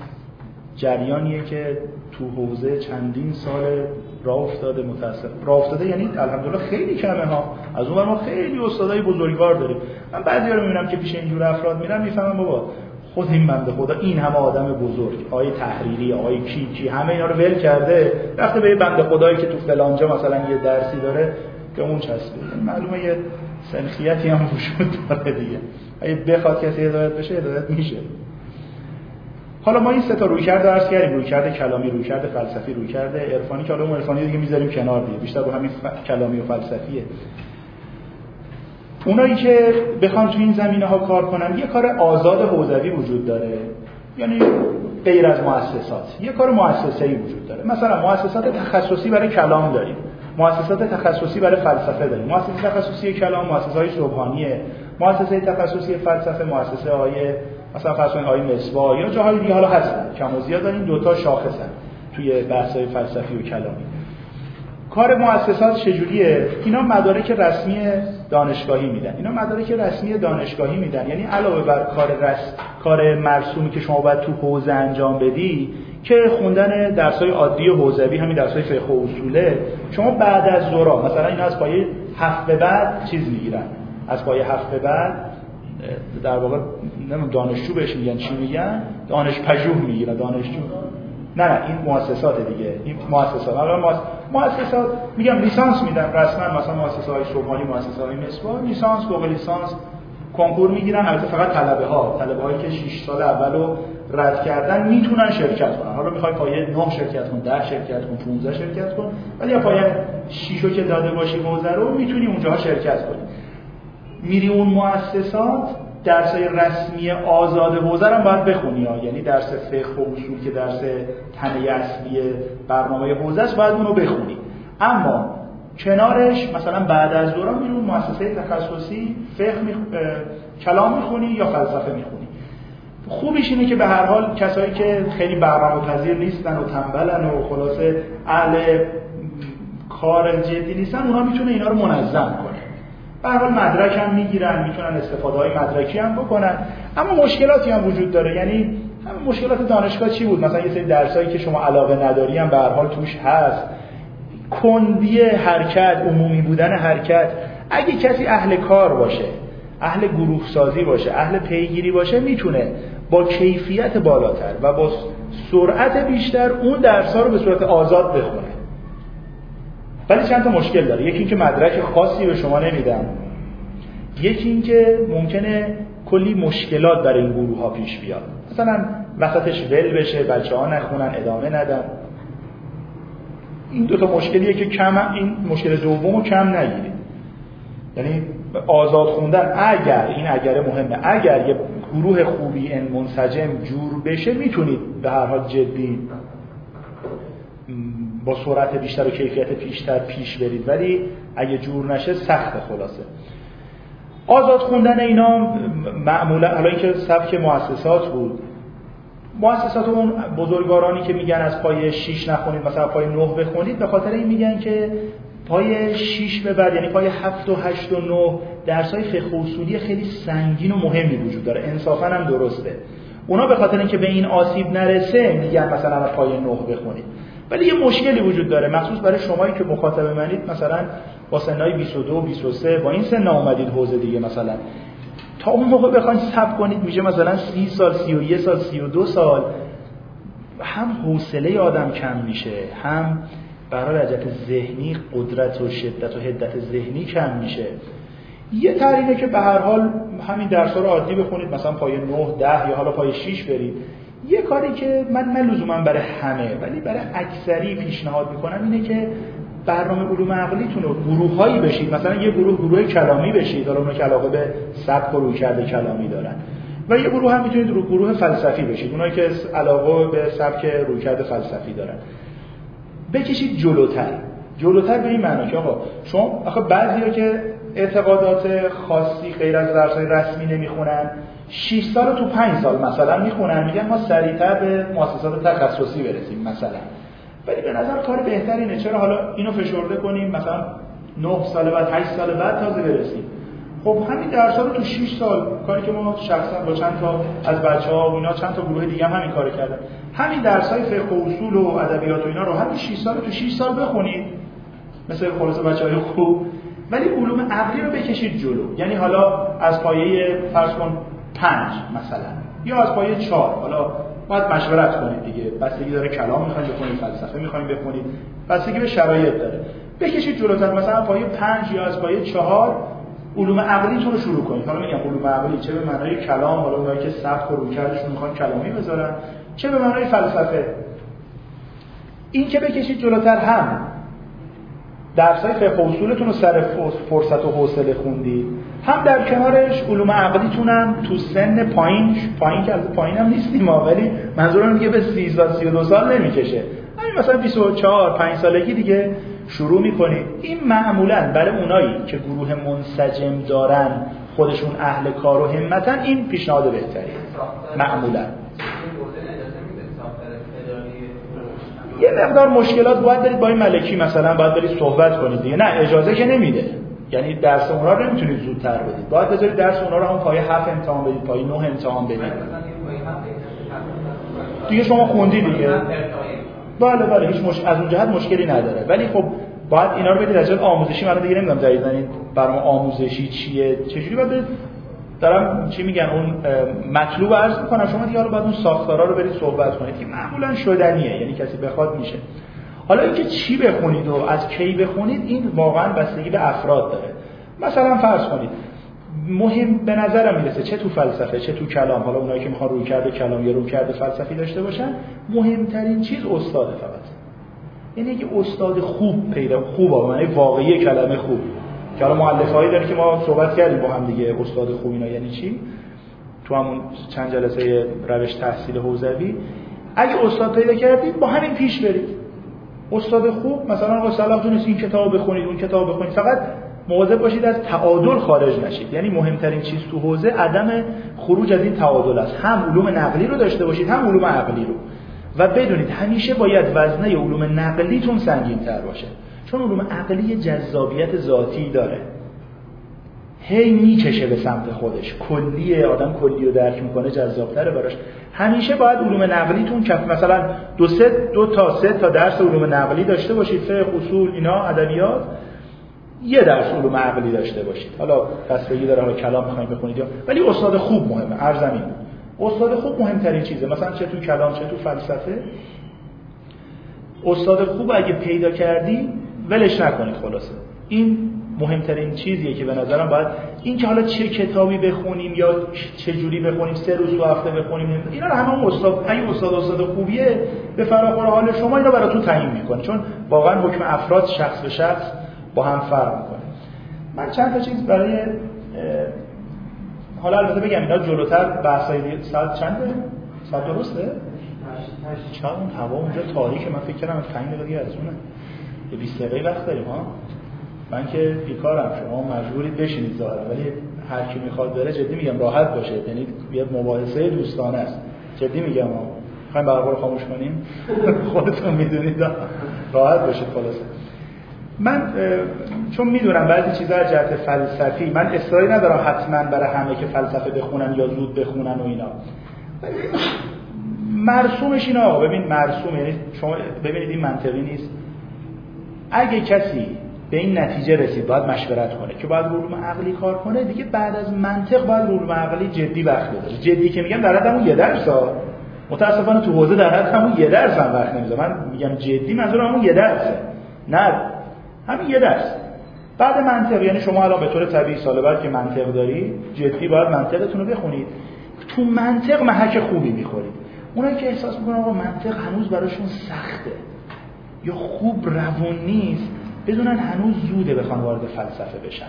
جریانیه که تو حوزه چندین سال راه افتاده، متاسف راه افتاده، یعنی الحمدلله خیلی کمه ها. از اون ور ما خیلی استادای بزرگوار داریم. من بعضیا رو میبینم که پیش اینجور افراد میرم میفهمم بابا خود این بنده خدا این همه آدم بزرگ، آقای تحریری، آقای کی کی، همه اینا رو ول کرده رفته به بنده خدایی که تو فلانجا مثلا یه درسی داره که اون چسبیده. معلومه یه سنخیتی هم وجود داره دیگه. اگه بخواد کسی هدایت بشه هدایت میشه. حالا ما این سه تا رویکرد درس کردیم، رویکرد کلامی، رویکرد فلسفی، رویکرد عرفانی، که حالا اون عرفانی دیگه میذاریم کنار دیگه، بیشتر رو همین ف... کلامی و فلسفیه. اونایی که بخوان تو این زمینه‌ها کار کنن، یه کار آزاد حوزوی وجود داره، یعنی غیر از مؤسسات. یه کار مؤسسه‌ای وجود داره. مثلا مؤسسات تخصصی برای کلام داریم، مؤسسات تخصصی برای فلسفه داریم. مؤسسه تخصصی کلام مؤسسه‌های سبحانیه، مؤسسه تخصصی فلسفه مؤسسه های مثلا فرض کنید آیه مصباح یا جاهای دیگه حالا هستن، کم و زیاد داریم، دو تا شاخصن توی بحث‌های فلسفی و کلامی. کار مؤسسات چجوریه؟ اینا مدارک رسمی دانشگاهی میدن. اینا مدارک رسمی دانشگاهی میدن، یعنی علاوه بر کار رس... کار مرسومی که شما باید تو حوزه انجام بدی، که خوندن درس‌های عادی حوزوی، همین درس‌های فقه و اصوله، شما بعد از ظهر مثلا اینا از پایه هفت به بعد چیز میگیرن، از پایه هفت به بعد در واقع نمیدونم دانشجو بهش میگن چی میگن، دانش پژوه میگیرن، دانشجو نه نه این مؤسسات دیگه، این مؤسسات الان مؤسسات میگم لیسانس میدن رسما، مثلا مؤسسه های سبحانی، مؤسسه های مصباح لیسانس، فوق لیسانس، کنکور میگیرن. البته فقط طلبه ها، طلبه هایی که شش سال اولو رد کردن میتونن شرکت کنن. حالا میخوای پایه نه شرکت کن، ده شرکت کن، پانزده شرکت کن، ولی یا پایه شش رو که داده باشی حوزه رو میتونی اونجاها شرکت کنی. میری اون مؤسسات درسای رسمی آزاد حوزه رو باید بخونی ها. یعنی درس فقه و اصول که درس تنه اصلی برنامه حوزه است باید اونو بخونی. اما کنارش مثلا بعد از دوران میری اون مؤسسه تخصصی فقه می... کلام میخونی یا فلسفه میخونی. خوبیش اینه که به هر حال کسایی که خیلی برنامه‌پذیر نیستن و تنبلن و خلاصه اهل خارج جدی نیستن اونها میتونه اینا رو منظم کنه. به هر حال مدرک هم میگیرن، میتونن استفاده های مدرکی هم بکنن، اما مشکلاتی هم وجود داره. یعنی همین مشکلات دانشگاه چی بود؟ مثلا یه سری درسایی که شما علاقه نداری هم به هر حال توش هست. کندی حرکت، عمومی بودن حرکت. اگه کسی اهل کار باشه، اهل گروه سازی باشه، اهل پیگیری باشه، میتونه با کیفیت بالاتر و با سرعت بیشتر اون درس‌ها رو به صورت آزاد بخونه. ولی چند تا مشکل داره. یکی اینکه مدرک خاصی به شما نمیدن. یکی اینکه ممکنه کلی مشکلات برای این گروه‌ها پیش بیاد. مثلا وسطش ول بشه، بچه‌ها نخونن، ادامه ندن. این دو تا مشکلیه که کم، این مشکل دومو کم نگیرید. یعنی آزاد خوندن، اگر این اگر مهمه، اگر یه گروه خوبی ان منسجم جور بشه میتونید به هر حال جدی با سرعت بیشتر و کیفیت بیشتر پیش برید، ولی اگه جور نشه سخت. خلاصه آزاد خوندن اینا معمولا، حالا اینکه سبک مؤسسات بود، مؤسسات اون بزرگوارانی که میگن از پای شش نخونید، مثلا پای نه بخونید، به خاطر این میگن که پای شش به بعد، یعنی پای هفت و هشت و نه درسای فقه اصولی خیلی سنگین و مهمی وجود داره. انصافا هم درسته. اونا به خاطر اینکه به این آسیب نرسه میگن مثلا از پای نه بخونید. ولی یه مشکلی وجود داره، مخصوص برای شمایی که مخاطب منید، مثلا با سنای بیست و دو بیست و سه با این سن اومدید حوزه دیگه، مثلا تا اون موقع بخواید ثبت کنید میشه مثلا سی سال، سی و یک سال، سی و دو سال. هم حوصله آدم کم میشه، هم برای رجعت ذهنی قدرت و شدت و حدت ذهنی کم میشه. یه طریقه که به هر حال همین درس‌ها رو عادی بخونید، مثلا پای نه، ده یا حالا پای شش برید. یه کاری که من نه لزوما برای همه ولی برای اکثری پیشنهاد میکنم اینه که برنامه علوم عقلیتون رو گروه‌هایی بشید. مثلا یه گروه گروه کلامی بشید، حالا اونها که علاقه به سبک و رویکرد کلامی دارن، و یه گروه هم میتونید رو گروه فلسفی بشید، اونایی که علاقه به سبک رویکرد فلسفی دارن. بکشید جلوتر. جلوتر به این معنی که آقا شما آخه بعضیا که اعتقادات خاصی غیر از درس‌های رسمی نمیخونن، شش سال تو پنج سال مثلا میخونن، میگن ما سریعتر به مؤسسات تخصصی برسیم مثلا. ولی به نظر کار بهتر اینه چرا حالا اینو فشرده کنیم مثلا نه سال بعد، هشت سال بعد تازه برسیم. خب همین درس‌ها رو تو شش سال، کاری که ما شخصا با چند تا از بچه‌ها و اینا چند تا گروه دیگه هم همین کارو کردن، همین درس‌های فقه و اصول و ادبیات و اینا رو همین شش سال تو شش سال بخونید مثل خلاصه بچه‌های خوب. ولی علوم عقلی رو بکشید جلو، یعنی حالا از پایه فرض کن پنج مثلا یا از پایه چهار، حالا باید مشورت کنید دیگه، بستگی داره کلام می‌خواید بخونید، فلسفه می‌خواید بخونید، بستگی به شرایط داره. بکشید جلوتر، مثلا پایه پنج یا از پایه چهار علوم عقلیتون رو شروع کنید. حالا میگم علوم عقلی چه به معنای کلام، حالا اونایی که سبک و رویکردشون می‌خوان کلامی بذارن، چه به معنای فلسفه. این که بکشید جلوتر، هم درسای فقه و اصولتون رو سر فرصت و حوصله خوندید، هم در کنارش علوم عقلیتون هم تو سن پایین، پایین که از پایین هم نیستیم ما، ولی منظورم دیگه به سی سال سی و دو سال نمیکشه، همین مثلا بیست و چهار پنج سالگی دیگه شروع میکنید. این معمولا برای اونایی که گروه منسجم دارن، خودشون اهل کار و همتن، این پیشنهاد بهتریه معمولا. یه مقدار مشکلات باید برید با این ملکی مثلا باید برید صحبت کنید دیگه، نه اجازه که نمیده، یعنی درس اونها رو نمیتونید زودتر بدید، باید بذارید درس اونها رو هم پایه هفت امتحان بدید، پایه نه امتحان بدید دیگه. شما خوندی دیگه، بله بله هیچ مش... از اون جهت مشکلی نداره. ولی خب باید اینا رو بدید از جهت آموزشی. من دیگه نمیدونم جدیدن این برنامه آموزشی چیه، چجوری باید دارم چی میگن اون مطلوب عرض میکنم، شما دیگه حالا باید اون ساختارا رو برید صحبت کنید که معمولا شدنیه، یعنی کسی بخواد میشه. حالا اینکه چی بخونید و از کی بخونید این واقعا بستگی به افراد داره. مثلا فرض کنید مهم به نظرم میرسه چه تو فلسفه چه تو کلام، حالا اونایی که میخوان رویکرد کلام یا رویکرد فلسفی داشته باشن، مهمترین چیز استاده فقط. یعنی اگه استاد خوب پیدا، خوب به معنی واقعی کلمه خوب، که حالا مؤلفه‌ای داره که ما صحبت کردیم با هم دیگه، استاد خوب اینا یعنی چی تو همون چند جلسه روش تحصیل حوزوی. اگه استاد پیدا کردید با همین پیش برید. استاد خوب مثلا آقا صلاح دونست این کتابو بخونید اون کتابو بخونید، فقط مواظب باشید از تعادل خارج نشید. یعنی مهمترین چیز تو حوزه عدم خروج از این تعادل است، هم علوم نقلی رو داشته باشید هم علوم عقلی رو، و بدونید همیشه باید وزنه علوم نقلیتون سنگین‌تر باشه. چون علوم عقلی جذابیت ذاتی داره، هی میکشه به سمت خودش، کلیه، آدم کلی رو درک میکنه، جذابتره براش. همیشه باید علوم نقلیتون کف مثلا دو سه دو تا سه تا درس علوم نقلی داشته باشید، فقه، اصول، اینا، ادبیات، یه درس علوم عقلی داشته باشید. حالا بستگی داره حالا کلام میخواید بخونید یا، ولی استاد خوب مهمه. ارزمین استاد خوب مهمترین چیزه، مثلا چه تو کلام چه تو فلسفه. استاد خوب اگه پیدا کردی ولش نکنید. خلاصه این مهمترین چیزیه که به نظرم باید، این که حالا چه کتابی بخونیم یا چه جوری بخونیم، سه روز تو هفته بخونیم، اینا رو همه استاد، اگه استاد استاد خوبیه به فراخور حال شما اینا براتون تعیین میکنه، چون واقعا حکم افراد شخص به شخص با هم فرق میکنه. من چند تا چیز برای حالا البته بگم اینا جلوتر بحثای ساعت چنده؟ ساعت درسته؟ چند اون هوا اونجا تاریکه، من فکر کردم پنج دقیقه از اونه. یه بیست دقیقه وقت داریم ها. من که بیکارم، شما مجبورید بشینید ظاهرا، ولی هر کی میخواد بره جدی میگم راحت باشه، یعنی یه مباحثه دوستانه است. جدی میگم ها. میخوایم برنامه رو خاموش کنیم؟ خودتون میدونید راحت باشید. خلاصه من چون میدونم بعضی چیزا از جهت فلسفی من اصراری ندارم حتما برای همه که فلسفه بخونن یا زود بخونن و اینا، مرسومش اینا. آقا ببین مرسوم یعنی شما ببینید این منطقی نیست. اگه کسی به این نتیجه رسید باید مشورت کنه که باید علوم عقلی کار کنه، دیگه بعد از منطق باید علوم عقلی جدی وقت بذاره. جدی که میگم در حد همون یه درس ها، متاسفانه تو حوزه در حد همون یه درس هم وقت نمیذاره. من میگم جدی منظورم همون یه درسه، نه همین یه درس. بعد منطق یعنی شما الان به طور طبیعی سال بعد که منطق داری جدی باید منطقتون رو بخونید. تو منطق محک خوبی میخورید. اونایی که احساس میکنن آقا منطق هنوز براشون سخته یا خوب روون نیست، بدونن هنوز زوده بخوان وارد فلسفه بشن.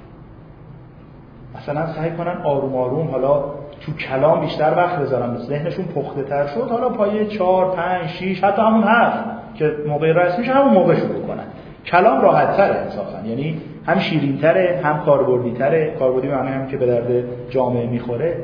مثلا سعی کنن آروم آروم حالا تو کلام بیشتر وقت بذارن، ذهنشون پخته تر شد، حالا پایه چهار، پنج، شش، حتی همون هفت که موقع رسمیش همون موقع شروع کنن. کلام راحت تره انصافا، یعنی هم شیرین تره هم کاربردی تره. کاربردی معنی هم که به درد جامعه میخوره.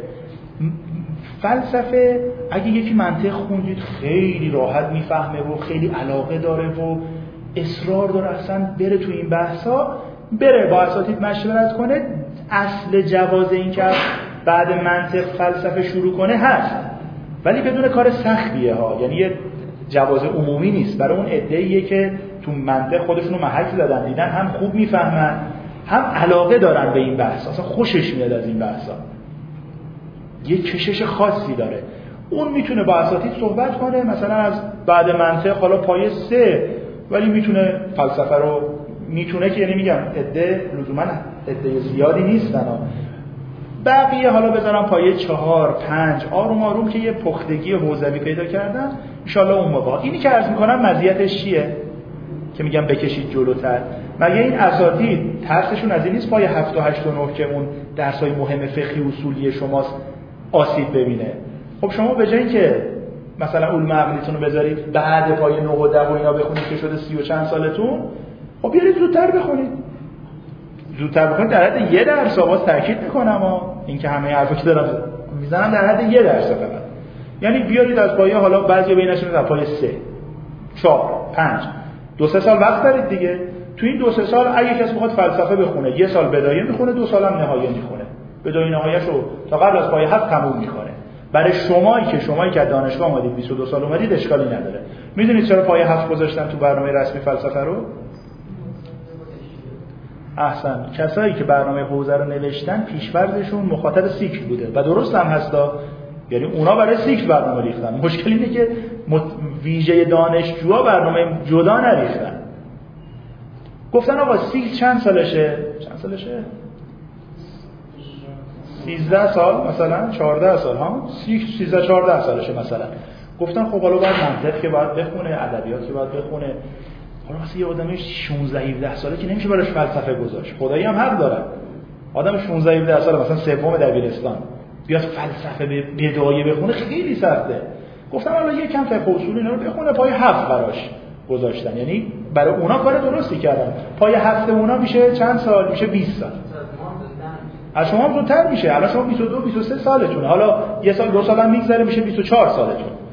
فلسفه اگه یکی منطق خوندید خیلی راحت میفهمه و خیلی علاقه داره و اصرار داره اصلا بره تو این بحثا، بره با اساتید مشورت کنه. اصل جواز این که بعد منطق فلسفه شروع کنه هست، ولی بدون کار سختیه ها، یعنی یه جواز عمومی نیست. برای اون عده‌ایه که تو منطق خودشونو محک زدن، دیدن هم خوب میفهمن هم علاقه دارن به این بحث، اصلا خوشش میاد از این بحثا، یه کشش خاصی داره. اون میتونه با اساتید صحبت کنه مثلا از بعد منطق حالا پایه سه، ولی میتونه فلسفه رو میتونه که یعنی میگم عده لزوما عده زیادی نیستن، بقیه حالا بذارم پایه چهار، پنج، آروم آروم که یه پختگی حوزوی پیدا کردن ان شاءالله اون موقع. اینی که عرض میکنم مزیتش چیه که میگم بکشید جلوتر؟ مگه این اساتید ترسشون از این نیست پایه هفت و هشت و نه که اون درسای مهم فقهی اصولی شماست آسیب ببینه؟ خب شما به جای که مثلا علوم عقلیتون رو بذارید بعد پایه نه و ده و اینا بخونید که شده سی و چند سالتون، خب بیارید زودتر بخونید. زودتر بخونید در حد یه درس. باز تاکید میکنم ها این که همه حرفا که دارم میزنم در حد یه درس فقط، یعنی بیارید از پایه حالا بعضی بینشون از پایه سه، چهار، پنج، دو سه سال وقت دارید دیگه. تو این دو سه سال اگه کسی میخواد فلسفه بخونه یه سال بدایه میخونه، دو سال هم نهایه میخونه. بدایه نهایه‌شو تا قبل از پایه هفت تموم میکنه. برای شمایی که شمایی که دانشگاه اومدید بیست و دو سال اومدید اشکالی نداره. میدونید چرا پایه هفت گذاشتن تو برنامه رسمی فلسفه رو؟ احسن. کسایی که برنامه حوزه رو نوشتن پیش‌فرضشون مخاطب سیکل بوده و درست هم هستا، یعنی اونا برای سیکل برنامه ریختن. مشکل اینه که مت... ویژه دانشجوها برنامه جدا نریختن. گفتن آقا سیکل چند سالشه؟ چند سالشه؟ سیزده سال مثلا، چهارده سال ها؟ سیکل سیزده چهارده سالشه مثلا. گفتن خب حالا باید منطق که باید بخونه، ادبیات که باید بخونه. حالا واسه یه آدم شانزده هفده ساله که نمیشه براش فلسفه گذاشت. خدایی هم حق داره. آدم شانزده هفده ساله مثلا سوم دبیرستان بیاد فلسفه به بدایه بخونه خیلی سخته. گفتم حالا یکم فقه اصول اینا رو بخونه، پای هفت براش گذاشتن. یعنی برای اونا کار درستی کردن. پای هفت اونا میشه چند سال؟ میشه بیست سال. از شما هم زودتر میشه. الان شما بیست و دو بیست و سه سالتونه. حالا یه سال دو سال هم میگذره میشه بیست و چهار سالتون.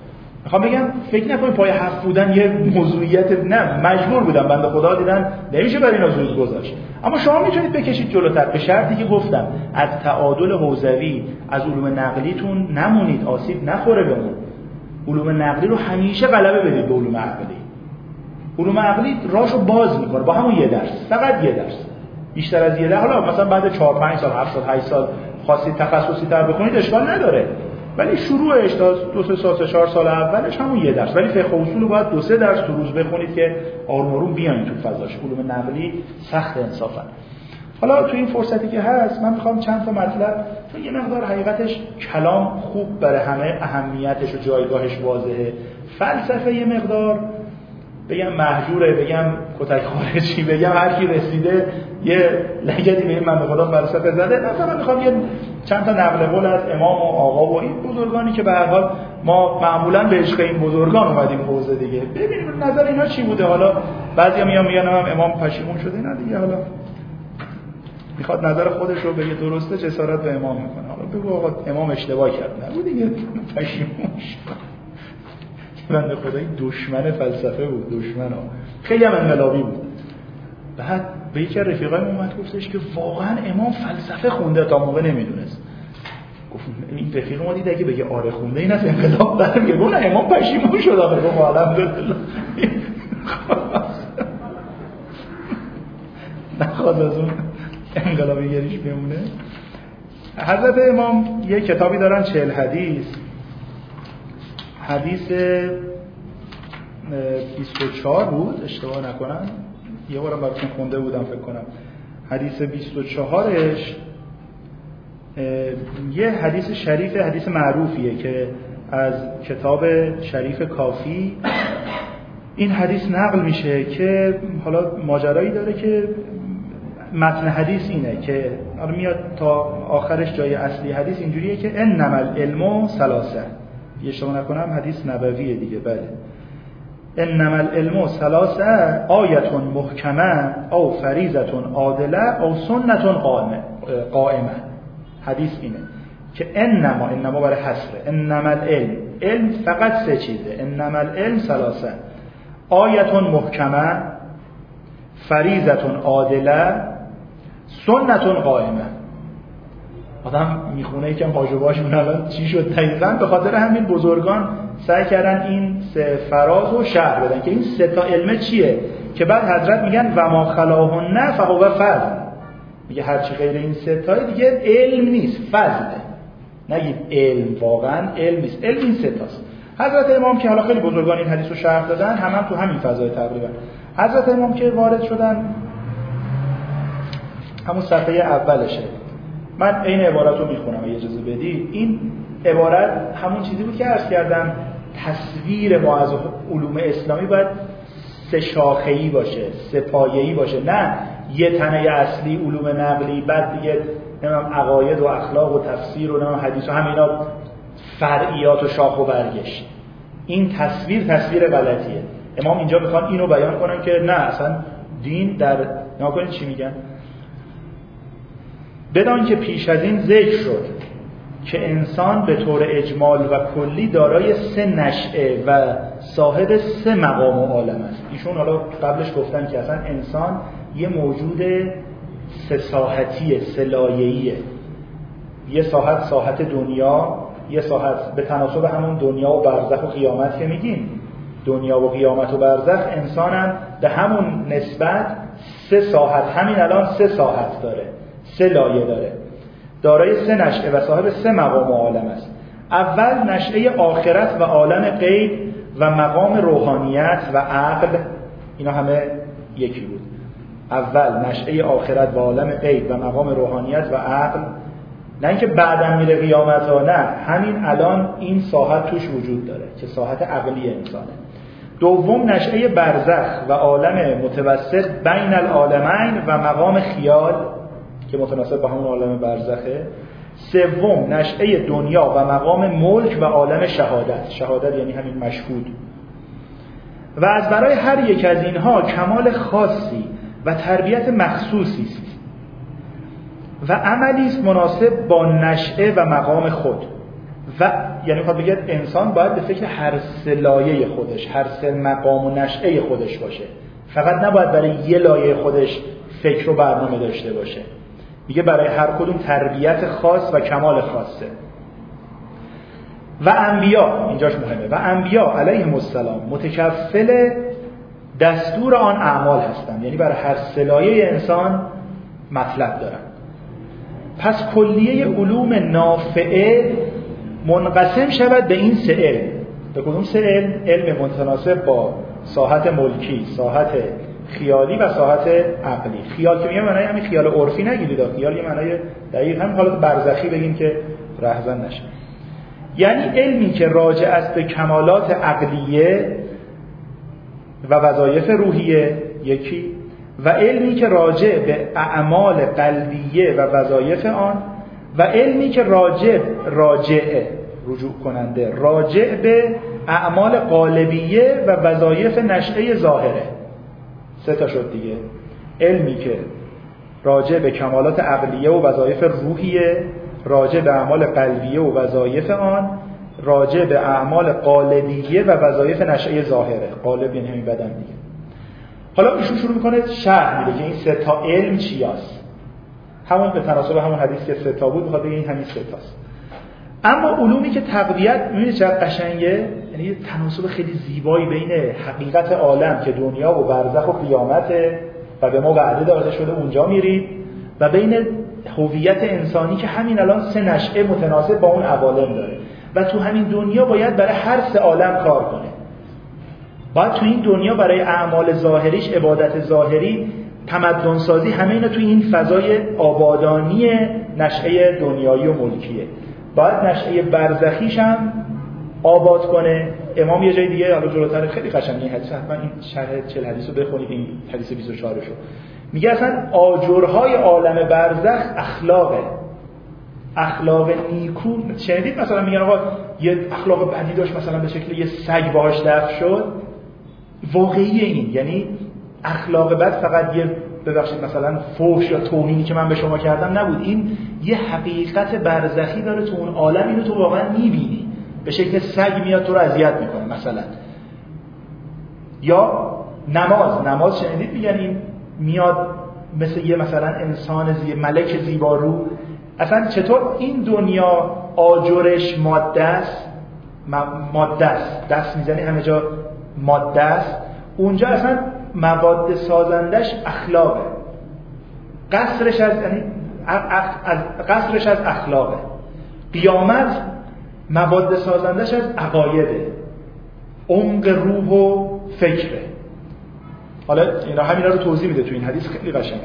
میخوام بگم فکر نکنید پای هفت بودن یه موضوعیت، نه مجبور بودم، بنده خدا دیدن نمیشه برای اینا زود گذاشت. اما شما میتونید بکشید جلوتر به شرطی که گفتم از تعادل حوزوی، از علوم نقلیتون نمونید، آسیب نخوره بهمون. علوم نقلی رو همیشه غلبه بدید به علوم عقلی. علوم عقلی راشو باز میکنه با همون یه درس، فقط یه درس. بیشتر از یه درس، حالا مثلا بعد چهار پنج سال، هفت سال، هشت سال خواستید تخصصی تر بخونید اشکال نداره. ولی شروعش تا دو سه سال، سه چهار سال اولش همون یه درس. ولی فقه اصول رو باید دو سه درس تو روز بخونید که آروم آروم بیاین تو فضاش. علوم نقلی سخت انصافا. حالا تو این فرصتی که هست من میخوام چند تا مطلب، چون یه مقدار حقیقتش کلام خوب برای همه اهمیتش و جایگاهش واضحه. فلسفه یه مقدار بگم مهجوره، بگم کتک خارجی، بگم هر کی رسیده یه لگدی به این من خدا فلسفه زده. مثلا میخوام یه چند تا نقل قول از امام و آقا و این بزرگانی که به هر حال ما معمولا به عشق این بزرگان اومدیم حوزه دیگه، ببینیم نظر اینا چی بوده. حالا بعضیا میان میگن امام پشیمون شده، نه دیگه حالا میخواد نظر خودش رو بگه درسته، جسارت به امام میکنه. حالا بگو آقا امام اشتباه کرد، نگو دیگه پشیمون شد. بنده خدایی دشمن فلسفه بود، دشمن ها. خیلی هم انقلابی بود. بعد به یکی از رفیقای اومد گفتش که واقعا امام فلسفه خونده، تا موقع نمیدونست. گفت این رفیق ما دید اگه بگه آره خونده این از انقلاب برمیگه. گفت نه امام پشیمون شد. آخه گفت الحمدلله نخواد از اون انقلابی گریش بمونه. حضرت امام یه کتابی دارن چهل حدیث، حدیث بیست و چهار بود اشتباه نکنم، یه بارم براتون خونده بودم فکر کنم. حدیث بیست و چهارش یه حدیث شریف، حدیث معروفیه که از کتاب شریف کافی این حدیث نقل میشه که حالا ماجرایی داره که متن حدیث اینه که حالا میاد تا آخرش جای اصلی حدیث اینجوریه که انما العلم ثلاثه، یه اشتباه نکنم حدیث نبویه دیگه، بله. انما العلم ثلاثه آیه محکمه او فریضه عادله او سنت قائمه قائمه. حدیث اینه که انما، انما برای حصره، انما العلم، علم فقط سه چیزه. انما العلم ثلاثه آیه محکمه، فریضه عادله، سنت قائمه. آدم میخونه یکم حاجباشون الان چی شد دقیقاً به خاطر همین بزرگان سعی کردن این سه فراز رو شرح بدن که این سه تا علم چیه، که بعد حضرت میگن و ما خلاهن فهو فضل. میگه هر چی غیر این سه تا دیگه علم نیست، فضله. نگید علم، واقعا علم نیست، علم این سه تاست. حضرت امام که حالا خیلی بزرگان این حدیث رو شرح دادن، هم هم تو همین فضای تقریبا. حضرت امام که وارد شدن همون صفحه اولشه، من این عبارت رو میخونم اگه اجازه بدید. این عبارت همون چیزی بود که عرض کردم، تصویر ما از علوم اسلامی باید سه شاخه‌ای باشه، سه پایه‌ای باشه، نه یه تنه اصلی علوم نقلی، بعد دیگه نمیدونم عقاید و اخلاق و تفسیر و نمیدونم حدیث و همینا فرعیات و شاخ و برگش. این تصویر تصویر غلطیه. امام اینجا میخوان اینو بیان کنن که نه اصلا دین در ناکنید چی میگن، بدان که پیش از این ذکر شد که انسان به طور اجمال و کلی دارای سه نشأه و صاحب سه مقام و عالم است. ایشون حالا قبلش گفتن که اصلا انسان یه موجود سه ساحتیه، سه لایه‌ایه. یه ساحت ساحت دنیا، یه ساحت به تناسب همون دنیا و برزخ و قیامت که میگیم، دنیا و قیامت و برزخ انسانم به همون نسبت سه ساحت، همین الان سه ساحت داره، سه لایه داره، دارای سه نشأه و صاحب سه مقام و عالم است. اول نشأه آخرت و عالم غیب و مقام روحانیت و عقل، اینا همه یکی بود. اول نشأه آخرت و عالم غیب و مقام روحانیت و عقل، نه اینکه بعداً میره قیامت ها، نه همین الان این ساحت توش وجود داره که ساحت عقلی انسانه. دوم نشأه برزخ و عالم متوسط بین العالمین و مقام خیال که متناسب با همون عالم برزخه. سوم نشأه دنیا و مقام ملک و عالم شهادت، شهادت یعنی همین مشهود. و از برای هر یک از اینها کمال خاصی و تربیت مخصوصی است و عملی است مناسب با نشأه و مقام خود. و یعنی میخواد بگه انسان باید به فکر هر سه لایه خودش، هر سه مقام و نشأه خودش باشه، فقط نباید برای یه لایه خودش فکر و برنامه داشته باشه. میگه برای هر کدوم تربیت خاص و کمال خاصه. و انبیا، اینجاش مهمه، و انبیا علیهم السلام متکفل دستور آن اعمال هستند، یعنی برای هر سه لایه انسان مطلب دارن. پس کلیه علوم نافعه منقسم شود به این سه علم. به کدوم سه علم؟ علم متناسب با ساحت ملکی، ساحت خیالی و ساحت عقلی. خیال که میگم معنی همین خیال عرفی نگیرید، خیال یه معنی دقیق هم حالت برزخی بگیم که رهزن نشه. یعنی علمی که راجع است به کمالات عقلیه و وظایف روحیه یکی، و علمی که راجع به اعمال قلبیه و وظایف آن، و علمی که راجع راجع رجوع کننده راجع به اعمال قالبیه و وظایف نشأه ظاهره. سه تا شد دیگه. علمی که راجع به کمالات عقلیه و وظایف روحیه، راجع به اعمال قلبیه و وظایف آن، راجع به اعمال قالبیه و وظایف نشأه ظاهره. قالب یعنی همین بدن دیگه. حالا ایشون شروع میکنه شرح میده که این سه تا علم چی است. همون به تناسب همون حدیث که سه تا بود میخواد بگه این همین سه تاست. اما علومی که تقویت، میبینید چقدر قشنگه، یعنی یه تناسب خیلی زیبایی بین حقیقت عالم که دنیا و برزخ و قیامته و به ما وعده داده شده اونجا میرید، و بین هویت انسانی که همین الان سه نشأه متناسب با اون عوالم داره و تو همین دنیا باید برای هر سه عالم کار کنه. باید تو این دنیا برای اعمال ظاهریش، عبادت ظاهری، تمدن سازی، همه اینا تو این فضای آبادانی نشأه دنیایی و ملکیه. باید نشأه برزخیش هم آباد کنه. امام یه جای دیگه حالا جلوتر خیلی قشنگه این حدیث، حتما این شرح چهل حدیث رو بخونید، این حدیث بیست و چهار شو میگه اصلا آجرهای عالم برزخ اخلاقه، اخلاق نیکو. شنیدید مثلا میگن آقا یه اخلاق بدی داشت مثلا به شکل یه سگ باهاش دفع شد؟ واقعیه این، یعنی اخلاق بد فقط یه ببخشید مثلا فحش یا توهینی که من به شما کردم نبود، این یه حقیقت برزخی داره تو اون عالم، اینو تو واقعا میبینی، به شکل سگ میاد تو رو اذیت میکنه مثلا. یا نماز، نماز شنیدید میگن این میاد مثل یه مثلا انسان زی ملک زیبارو. اصلا چطور این دنیا آجرش ماده است، ماده است، دست میزنی همه جا ماده است، اونجا اصلا مواد سازندش اخلاقه، قصرش از یعنی قصرش از اخلاقه. قیامت مواد سازندش از عقایده، عمق روح و فکره. حالا اینا همینا رو توضیح میده تو این حدیث، خیلی قشنگه.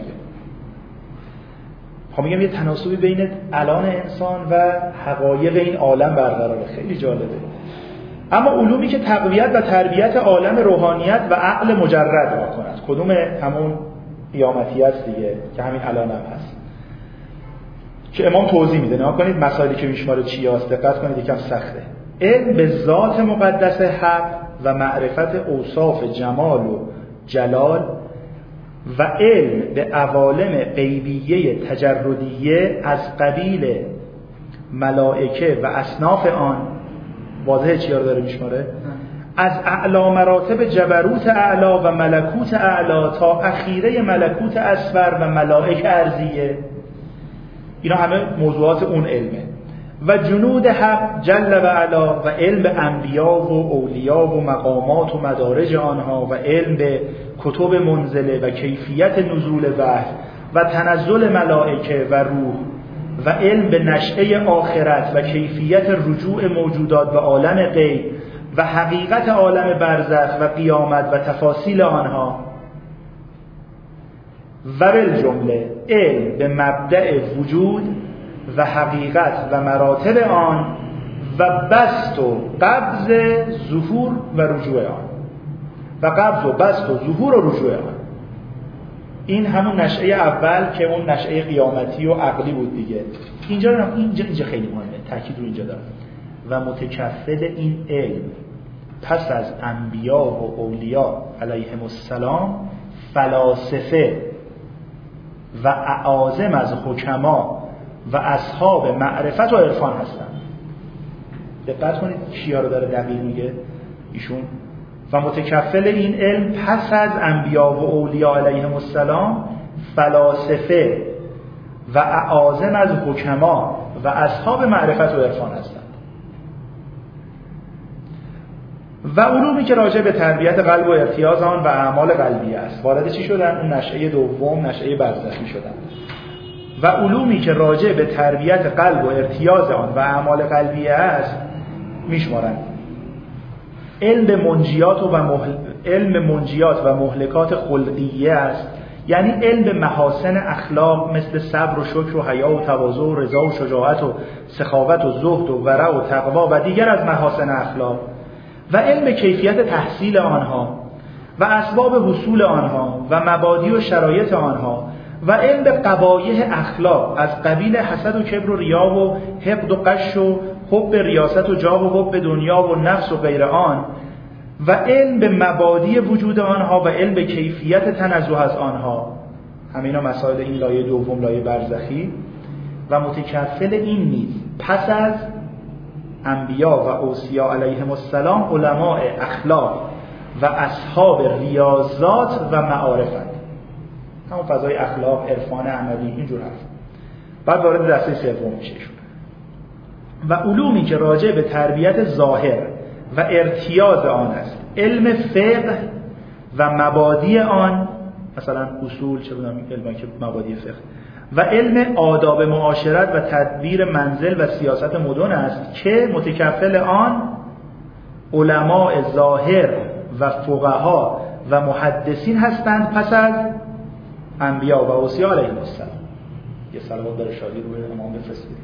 خب میگم یه تناسبی بین الان انسان و حقایق این عالم برقراره، خیلی جالبه. اما علومی که تقویت و تربیت عالم روحانیت و عقل مجرد را کند، کدوم؟ همون قیامتی است دیگه که همین الان هم هست که امام توضیح میده. نگاه کنید مسائلی که میشماره چی هست، دقت کنید، یکم سخته. علم به ذات مقدس حق و معرفت اوصاف جمال و جلال، و علم به عوالم غیبیه تجردیه از قبیل ملائکه و اصناف آن. واضحه چیا رو داره میشماره؟ از اعلا مراتب جبروت اعلا و ملکوت اعلا تا اخیره ملکوت اسفر و ملائک ارضیه. اینا همه موضوعات اون علمه. و جنود حق جل و علا، و علم به انبیا و اولیا و مقامات و مدارج آنها، و علم به کتب منزله و کیفیت نزول وحی و تنزل ملائکه و روح، و علم به نشأه آخرت و کیفیت رجوع موجودات به عالم غیب و حقیقت عالم برزخ و قیامت و تفاصیل آنها، و بالجمله علم به مبدأ وجود و حقیقت و مراتب آن و بسط و قبض ظهور و رجوع آن، و قبض و بسط و ظهور و رجوع آن. این همون نشأه اول که اون نشأه قیامتی و عقلی بود دیگه. اینجا اینجا اینجا خیلی مهمه، تاکید رو اینجا دارم. و متکفل این علم پس از انبیا و اولیا علیهم السلام فلاسفه و اعاظم از حکما و اصحاب معرفت و عرفان هستند. دقت کنید کیا رو داره دقیق میگه ایشون. و متکفل این علم پس از انبیا و اولیاء علیهم السلام فلاسفه و اعاظم از حکما و اصحاب معرفت و عرفان هستند. و علومی که راجع به تربیت قلب و ارتیاز آن و اعمال قلبی است وارد چی شدن؟ اون نشأه دوم، نشأه برزخی شدن. و علومی که راجع به تربیت قلب و ارتیاز آن و اعمال قلبی است میشمارند علم منجیات و محل... علم منجیات و مهلکات خلقیه است، یعنی علم به محاسن اخلاق مثل صبر و شکر و حیا و تواضع و رضا و شجاعت و سخاوت و زهد و ورع و تقوا و دیگر از محاسن اخلاق، و علم کیفیت تحصیل آنها و اسباب حصول آنها و مبادی و شرایط آنها، و علم قبایح اخلاق از قبیل حسد و کبر و ریا و حقد و غش و حب ریاست و جاه و حب دنیا و نفس و غیر آن، و علم به مبادی وجود آنها و علم به کیفیت تنزه از آنها. همه اینا مسائل این لایه دوم، لایه برزخی. و متکفل این نیز پس از انبیا و اوصیا علیهم السلام علماء اخلاق و اصحاب ریاضات و معارفت، همون فضای اخلاق، عرفان عملی، اینجور هست. بعد وارد دسته سوم میشه شد. و علومی که راجع به تربیت ظاهر و ارتیاز آن است، علم فقه و مبادی آن، مثلا اصول، چه بودم علمی که مبادی فقه، و علم آداب معاشرت و تدبیر منزل و سیاست مدن است که متکفل آن علماء ظاهر و فقها و محدثین هستند پس از انبیا و اوصیا علیهم السلام. یه صلوات داره شادی روی امام بفرستید.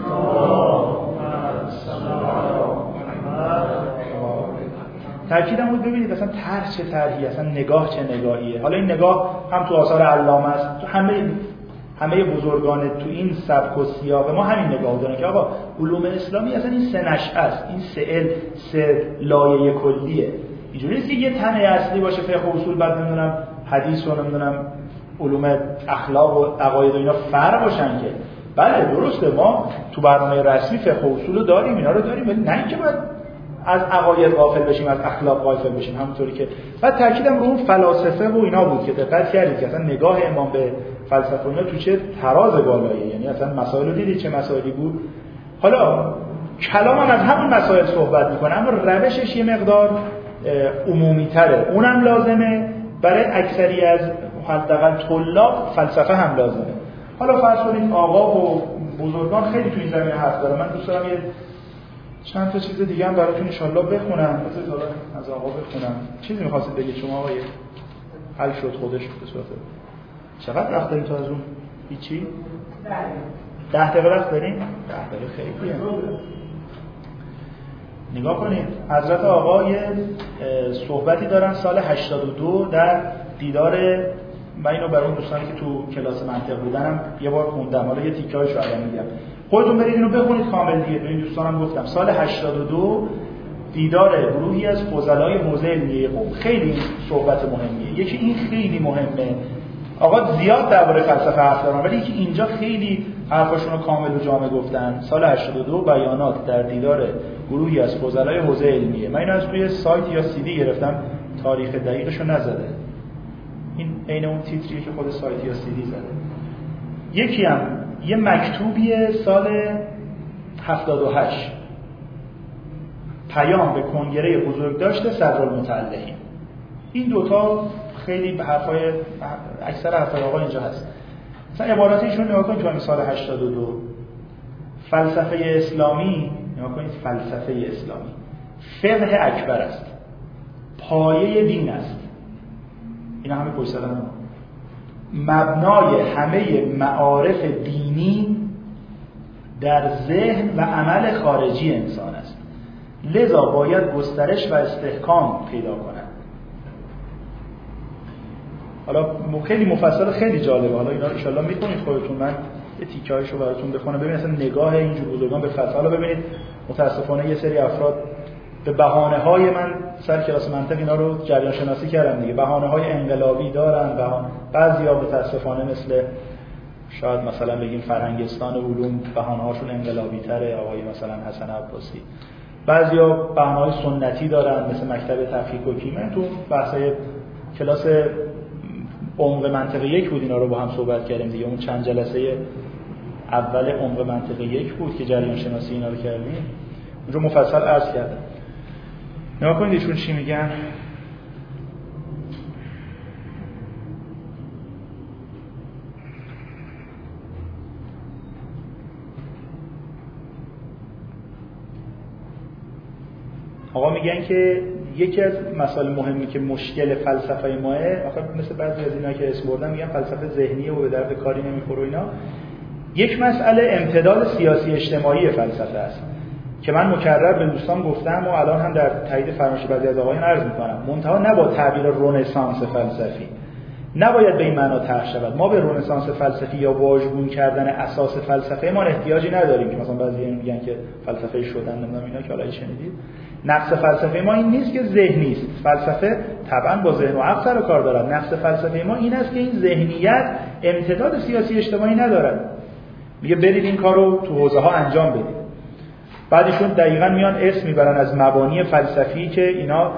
تأکیدم بود ببینید اصلا طرح چه طرحی، اصلا نگاه چه نگاهیه. حالا این نگاه هم تو آثار علامه است، تو همه همه بزرگان تو این سبک و سیاق ما همین نگاه دارن که آقا علوم اسلامی اصلا این سه نشأه است، این سه علم، سه لایه کلیه. اینجوری نیست که یه تنه اصلی باشه فقه و اصول، بعد نمیدونم حدیث و نمیدونم علوم اخلاق و عقاید و اینا فرق باشن که. بله درسته، ما تو برنامه رسمی فقه و اصول رو داریم، اینا رو داریم، ولی نه اینکه باید از عقاید غافل بشیم، از اخلاق غافل بشیم. همونطوری که بعد تاکیدم رو اون فلاسفه و اینا بود که دقت کردید که اصلا نگاه امام به فلسفه اینا تو چه تراز بالاییه، یعنی اصلا مسائل رو دیدید چه مسائلی بود. حالا کلام هم از همون مسائل صحبت میکنه، اما روشش یه مقدار عمومی تره. اونم لازمه برای اکثری از حداقل طلاب، فلسفه هم لازمه. حالا فرض کنید آقا و بزرگان خیلی تو این زمینه حرف داره. من دوست دارم یه چند تا چیز دیگه هم براتون ان شاءالله بخونم. مثلا از آقا بخونم. چیزی می‌خواستید بگید شما آقای؟ حل شد خودش به صورت. چقدر وقت داریم تا از اون؟ هیچی؟ ده دقیقه وقت داریم؟ ده دقیقه خیلیه. نگاه کنید حضرت آقا یه صحبتی دارن سال هشتاد و دو در دیدار، من اینو برای اون دوستانی که تو کلاس منطق بودنم یه بار خوندم، حالا یه تیکه‌اشو الان میگم، خودتون برید اینو بخونید کامل دیگه. به این دوستانم گفتم سال هشتاد و دو دیدار گروهی از فضلای حوزه علمیه قم. خیلی صحبت مهمیه. یکی این خیلی مهمه، آقا زیاد درباره فلسفه حرف دارن ولی یکی اینجا خیلی حرفاشون رو کامل و جامع گفتن. سال هشتاد و دو بیانات در دیدار گروهی از فضلای حوزه علمیه. من اینو از توی سایت یا سی دی گرفتم، تاریخ دقیقشو نزده. این عین اون تیتریه که خود سایت یا سی دی زده. یکی هم یه مکتوبیه سال هفتاد و هشت، پیام به کنگره بزرگداشت صدرالمتعلقین. این دوتا خیلی به حرفای اکثر حرفای آقا اینجا هست. مثلا عباراتشون نگاه کنید تو این سال هشتاد و دو، فلسفه اسلامی، نگاه کنید فلسفه اسلامی فقه اکبر است، پایه دین است. اینا همه پشت سر هم مبنای همه معارف دینی در ذهن و عمل خارجی انسان است، لذا باید گسترش و استحکام پیدا کند. حالا خیلی مفصل، خیلی جالبه. حالا اینا رو ان شاء الله می‌خونید خودتون، من یه تیکه‌ایشو براتون بخونم ببینید اصلا نگاه اینجور بزرگان به فلسفه. حالا ببینید متاسفانه یه سری افراد به بهانه‌های، من سر کلاس منطق اینا رو جریان شناسی کردم دیگه، بهانه‌های انقلابی دارن. بهان بعضیا متاسفانه مثل شاید مثلا بگیم فرهنگستان علوم بهانه‌هاشون انقلابی تره، آقای مثلا حسن عباسی بعضیا بهانه‌های سنتی دارن مثل مکتب تفکیک و کیمیا. تو بحث‌های کلاس عمق منطقه یک بود اینا رو با هم صحبت کردیم دیگه. اون چند جلسه اول عمق منطقه یک بود که جریان شناسی اینا رو کردیم، اونجا مفصل عرض کردم. نگاه کنید ایشون چی میگن. آقا میگن که یکی از مسائل مهمی که مشکل فلسفه ماه، آخه مثل بعضی از اینا که اسم بردم میگن فلسفه ذهنیه و به درد کاری نمیخوره اینا، یک مسئله امتداد سیاسی اجتماعی فلسفه است که من مکرر به دوستان گفتم و الان هم در تایید فرمایش بعضی از آقایان عرض میکنم. منتها نه با تعبیر رنسانس فلسفی، نباید به این معنا طرح شود. ما به رنسانس فلسفی یا واژگون کردن اساس فلسفه ما احتیاجی نداریم که مثلا بعضی میگن که فلسفه شدن نمیدونم اینا که حالا شنیدید. نقص فلسفه ما این نیست که ذهنی است. فلسفه طبعا با ذهن و عقل سر و کار دارد. نقص فلسفه ما این است که این ذهنیت امتداد سیاسی اجتماعی ندارد. میگه برید این کارو تو حوزه ها انجام بدید. بعدشون دقیقاً میان اسم میبرن از مبانی فلسفی که اینا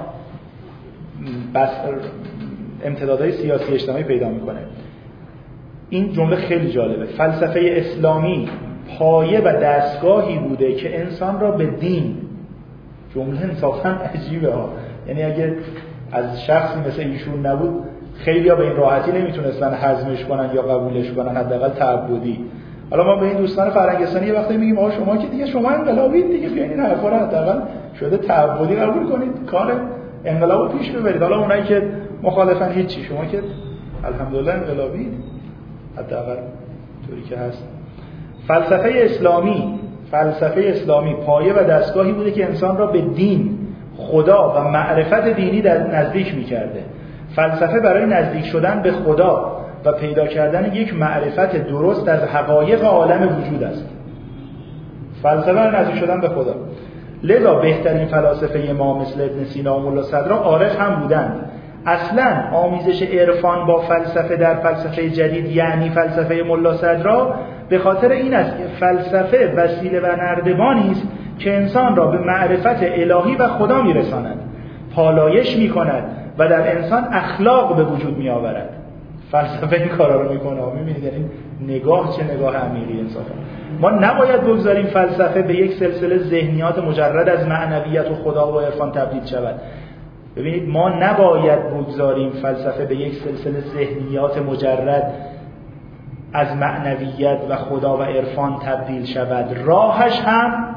بس امتدادهای سیاسی اجتماعی پیدا میکنه. این جمله خیلی جالبه. فلسفه اسلامی پایه و دستگاهی بوده که انسان را به دین، جمله انصافاً عجیبه ها، یعنی اگه از شخصی مثل ایشون نبود خیلی ها به این راحتی نمیتونستن هضمش کنن یا قبولش کنن، حداقل تعبدی. حالا ما به این دوستان فرنگستانی یه وقتی میگیم آقا شما که دیگه شما انقلابید دیگه، بیاین این حرفا رو حداقل شده تعبدی قبول کنید، کار انقلابو پیش ببرید. حالا اونایی که مخالفن هیچی، شما که الحمدلله انقلابید حداقل طوری که هست. فلسفه اسلامی فلسفه اسلامی پایه و دستگاهی بوده که انسان را به دین، خدا و معرفت دینی در نزدیک می‌کرده. فلسفه برای نزدیک شدن به خدا و پیدا کردن یک معرفت درست از حقایق عالم وجود است. فلسفه برای نزدیک شدن به خدا. لذا بهترین فلاسفه ما مثل ابن سینا و ملا صدرا عارف هم بودند. اصلا آمیزش عرفان با فلسفه در فلسفه جدید یعنی فلسفه ملا صدرا به خاطر این است که فلسفه وسیله و نردبانی است که انسان را به معرفت الهی و خدا میرساند، پالایش میکند و در انسان اخلاق به وجود میآورد. فلسفه این کارا رو میکنه. میبینید این نگاه چه نگاه عمیقی انصافا. ما نباید بگذاریم فلسفه به یک سلسله ذهنیات مجرد از معنویت و خدا و عرفان تبدیل شود. ببینید ما نباید بگذاریم فلسفه به یک سلسله ذهنیات مجرد از معنویت و خدا و عرفان تبدیل شود. راهش هم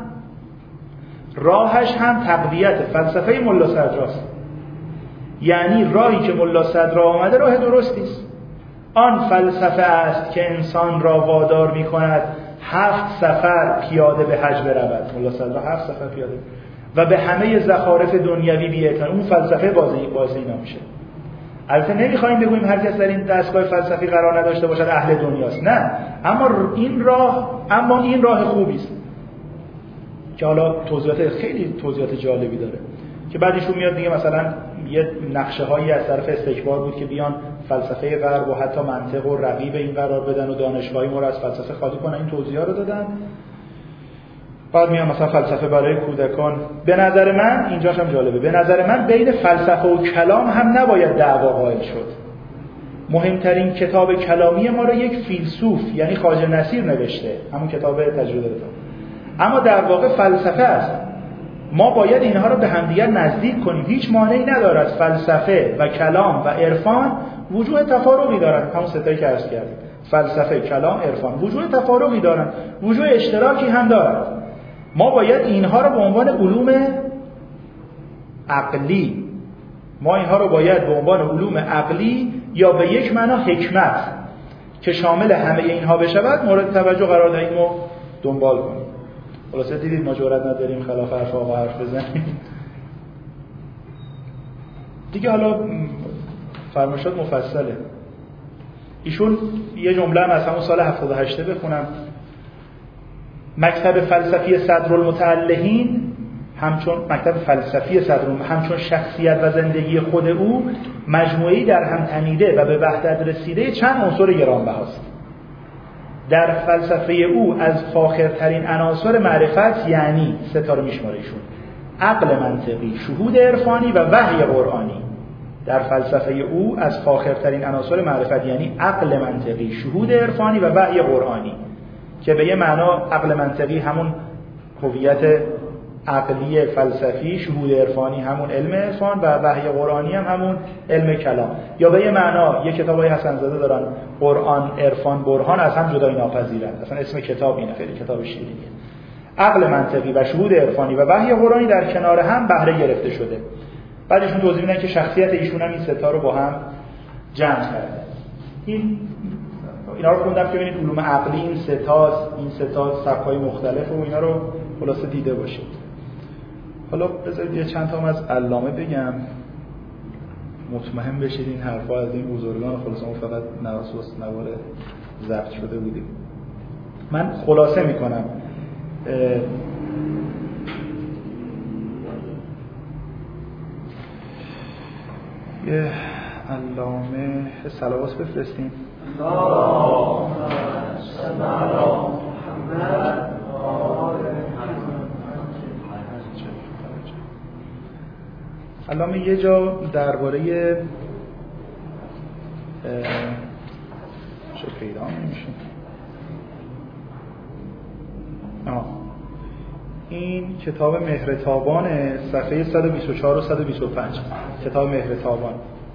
راهش هم تقویت فلسفه ملا صدراست. یعنی راهی که ملا صدرا آمده راه درستی است. آن فلسفه است که انسان را وادار می‌کند هفت سفر پیاده به حج برود. ملا صدرا هفت سفر پیاده و به همه زخارف دنیوی بی‌اعتنا. اون فلسفه بازی بازی اینا میشه. البته نمی‌خوایم بگوییم هر کس در این دستگاه فلسفی قرار نداشته باشد اهل دنیاست، نه، اما این راه اما این راه خوبی است که حالا توضیحات خیلی توضیحات جالبی داره که بعدشون میاد دیگه مثلا یه نقشه هایی از طرف استکبار بود که بیان فلسفه غرب و حتی منطق و رقیب این قرار بدن و دانشگاهی ما رو از فلسفه خالی کنن. این توضیحا رو دادن. بعد میان مثلا فلسفه برای کودکان. به نظر من اینجاش هم جالبه، به نظر من بین فلسفه و کلام هم نباید دعوا قائل شد. مهمترین کتاب کلامی ما رو یک فیلسوف یعنی خواجه نصیر نوشته، همون کتاب تجربه دادم، اما در واقع فلسفه است. ما باید اینها رو به همدیگر نزدیک کنیم. هیچ مانعی ندارد فلسفه و کلام و عرفان وجوه تفارقی دارند. همون ستایی که عرض کردیم، فلسفه، کلام، عرفان وجوه تفارقی دارند، وجوه اشتراکی هم دارند. ما باید اینها رو به عنوان علوم عقلی ما اینها رو باید به عنوان علوم عقلی یا به یک معنا حکمت که شامل همه اینها بشود مورد توجه قرار دهیم و دنبال کنیم. خلاصه دیدید ما جرئت نداریم خلاف حرف آقا حرف بزنیم دیگه. حالا فرمایشات مفصله. ایشون یه جمله هم از همون سال هفتاد و هشت بخونم. مکتب فلسفی صدرالمتعلهین همچون مکتب فلسفی صدرالم همچون شخصیت و زندگی خود او مجموعه‌ای در هم تنیده و به وحدت رسیده چند عنصر گرانبهاست. در فلسفه او از فاخرترین عناصر معرفت یعنی ستاره میشماره ایشون عقل منطقی، شهود عرفانی و وحی قرآنی. در فلسفه او از فاخرترین عناصر معرفت یعنی عقل منطقی، شهود عرفانی و وحی قرآنی، که به یه معنا عقل منطقی همون هویت عقلی فلسفی، شهود عرفانی همون علم عرفان و وحی قرآنی هم همون علم کلام. یا به یه معنا یه کتابای حسن زاده دارن قرآن، عرفان، برهان از هم جدای ناپذیرن. اصلا اسم کتاب اینه، خیلی کتاب شیرینیه. عقل منطقی و شهود عرفانی و وحی قرآنی در کنار هم بهره گرفته شده. بعدشون توضیح میدن که شخصیت ایشون هم این سه تا رو با هم جمع کرده. این اینا رو خوندم که ببینید علوم عقلی این سه تا این سه تا سبک‌های مختلف و اینا رو خلاصه دیده باشید. حالا بذارید یه چند تا از علامه بگم مطمئن بشید این حرفا از این بزرگان، خلاصه ما فقط نواسوس نوار ضبط شده بودیم. من خلاصه میکنم. یه علامه صلوات بفرستیم. اللهم صل علی محمد و آل علامه یه جا درباره چه پیدا نمیشه. آه این کتاب مهرتابان صفحه صد و بیست و چهار و صد و بیست و پنج، کتاب مهرتابان.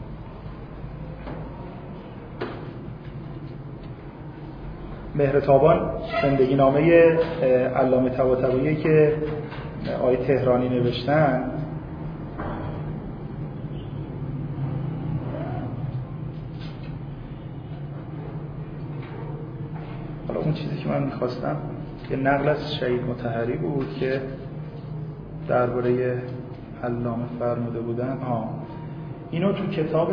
مهرتابان زندگی نامه علامه طباطبایی که آقای تهرانی نوشتن. حالا اون چیزی که من میخواستم یه نقل از شهید مطهری بود که درباره علامه فرموده بودن. ها اینو تو کتاب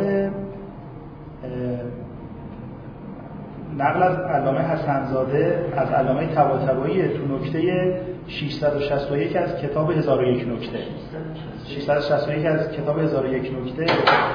نقل از علامه حسن‌زاده از علامه طباطبایی تو نکته ششصد و شصت و یک از کتاب هزار و یک نکته ششصد و شصت و یک از کتاب هزار و یک نکته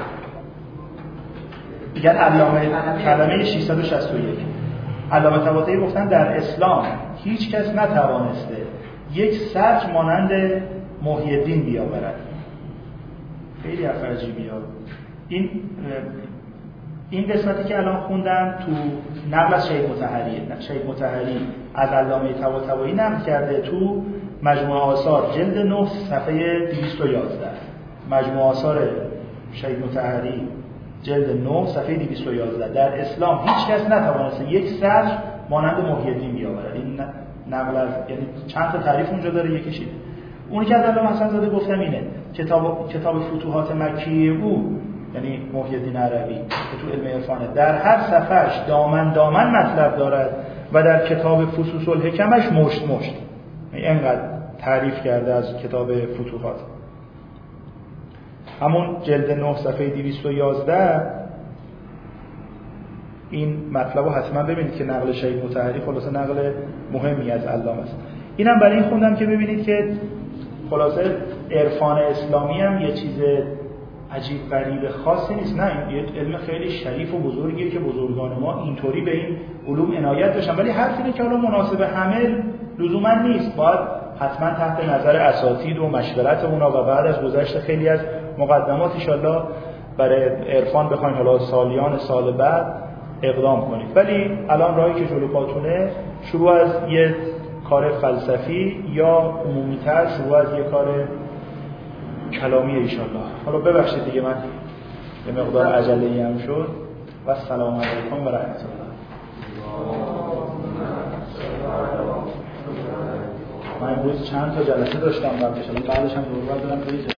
میگن علامه کلمه ششصد و شصت و یک علامه طباطبایی گفتن در اسلام هیچ کس نتوانسته یک سرج مانند محی الدین بیاورد. خیلی حرف عجیبیه. این این قسمتی که الان خوندم تو نقل از شهید مطهریه. شهید مطهری از علامه طباطبایی نقل کرده تو مجموعه آثار جلد نه صفحه دویست و یازده. مجموعه آثار شهید مطهری جلد نه صفحه دویست و یازده. در اسلام هیچ کس نتوانسته یک سرج مانند محی الدین بیاورد. این نقل از یعنی چند تا تعریف اونجا داره، یکیش اینه. اونی که از علامه حسن‌زاده گفتم اینه. کتاب کتاب فتوحات مکی او یعنی محی الدین عربی که تو علم عرفانه در هر صفحه‌اش دامن دامن مطلب دارد و در کتاب فصوص الحکمش مشت مشت. یعنی اینقدر تعریف کرده از کتاب فتوحات. همون جلد نه صفحه دویست و یازده این مطلب رو حتما ببینید که نقل شهید مطهری خلاصه نقل مهمی از علامه است. اینم برای این خوندم که ببینید که خلاصه عرفان اسلامی هم یه چیز عجیب غریب خاصی نیست. نه، این یه علم خیلی شریف و بزرگیه که بزرگان ما اینطوری به این علوم عنایت داشتن، ولی حرف اینه که حالا مناسب همه لزوما نیست. باید حتما تحت نظر اساتید و مشورت اونا و بعد از گذشت خیلی از مقدمات ان شاءالله برای عرفان بخواید حالا سالیان سال بعد اقدام کنید. ولی الان راهی که جلو پاتونه شروع از یه کار فلسفی یا عمومی‌تر شروع از یه کار کلامی ان شاءالله. حالا ببخشید دیگه من یه مقدار عجله‌ای هم شد. و السلام علیکم و رحمت الله. من امروز چند تا جلسه داشتم، بعدش بعدش هم دور دادم.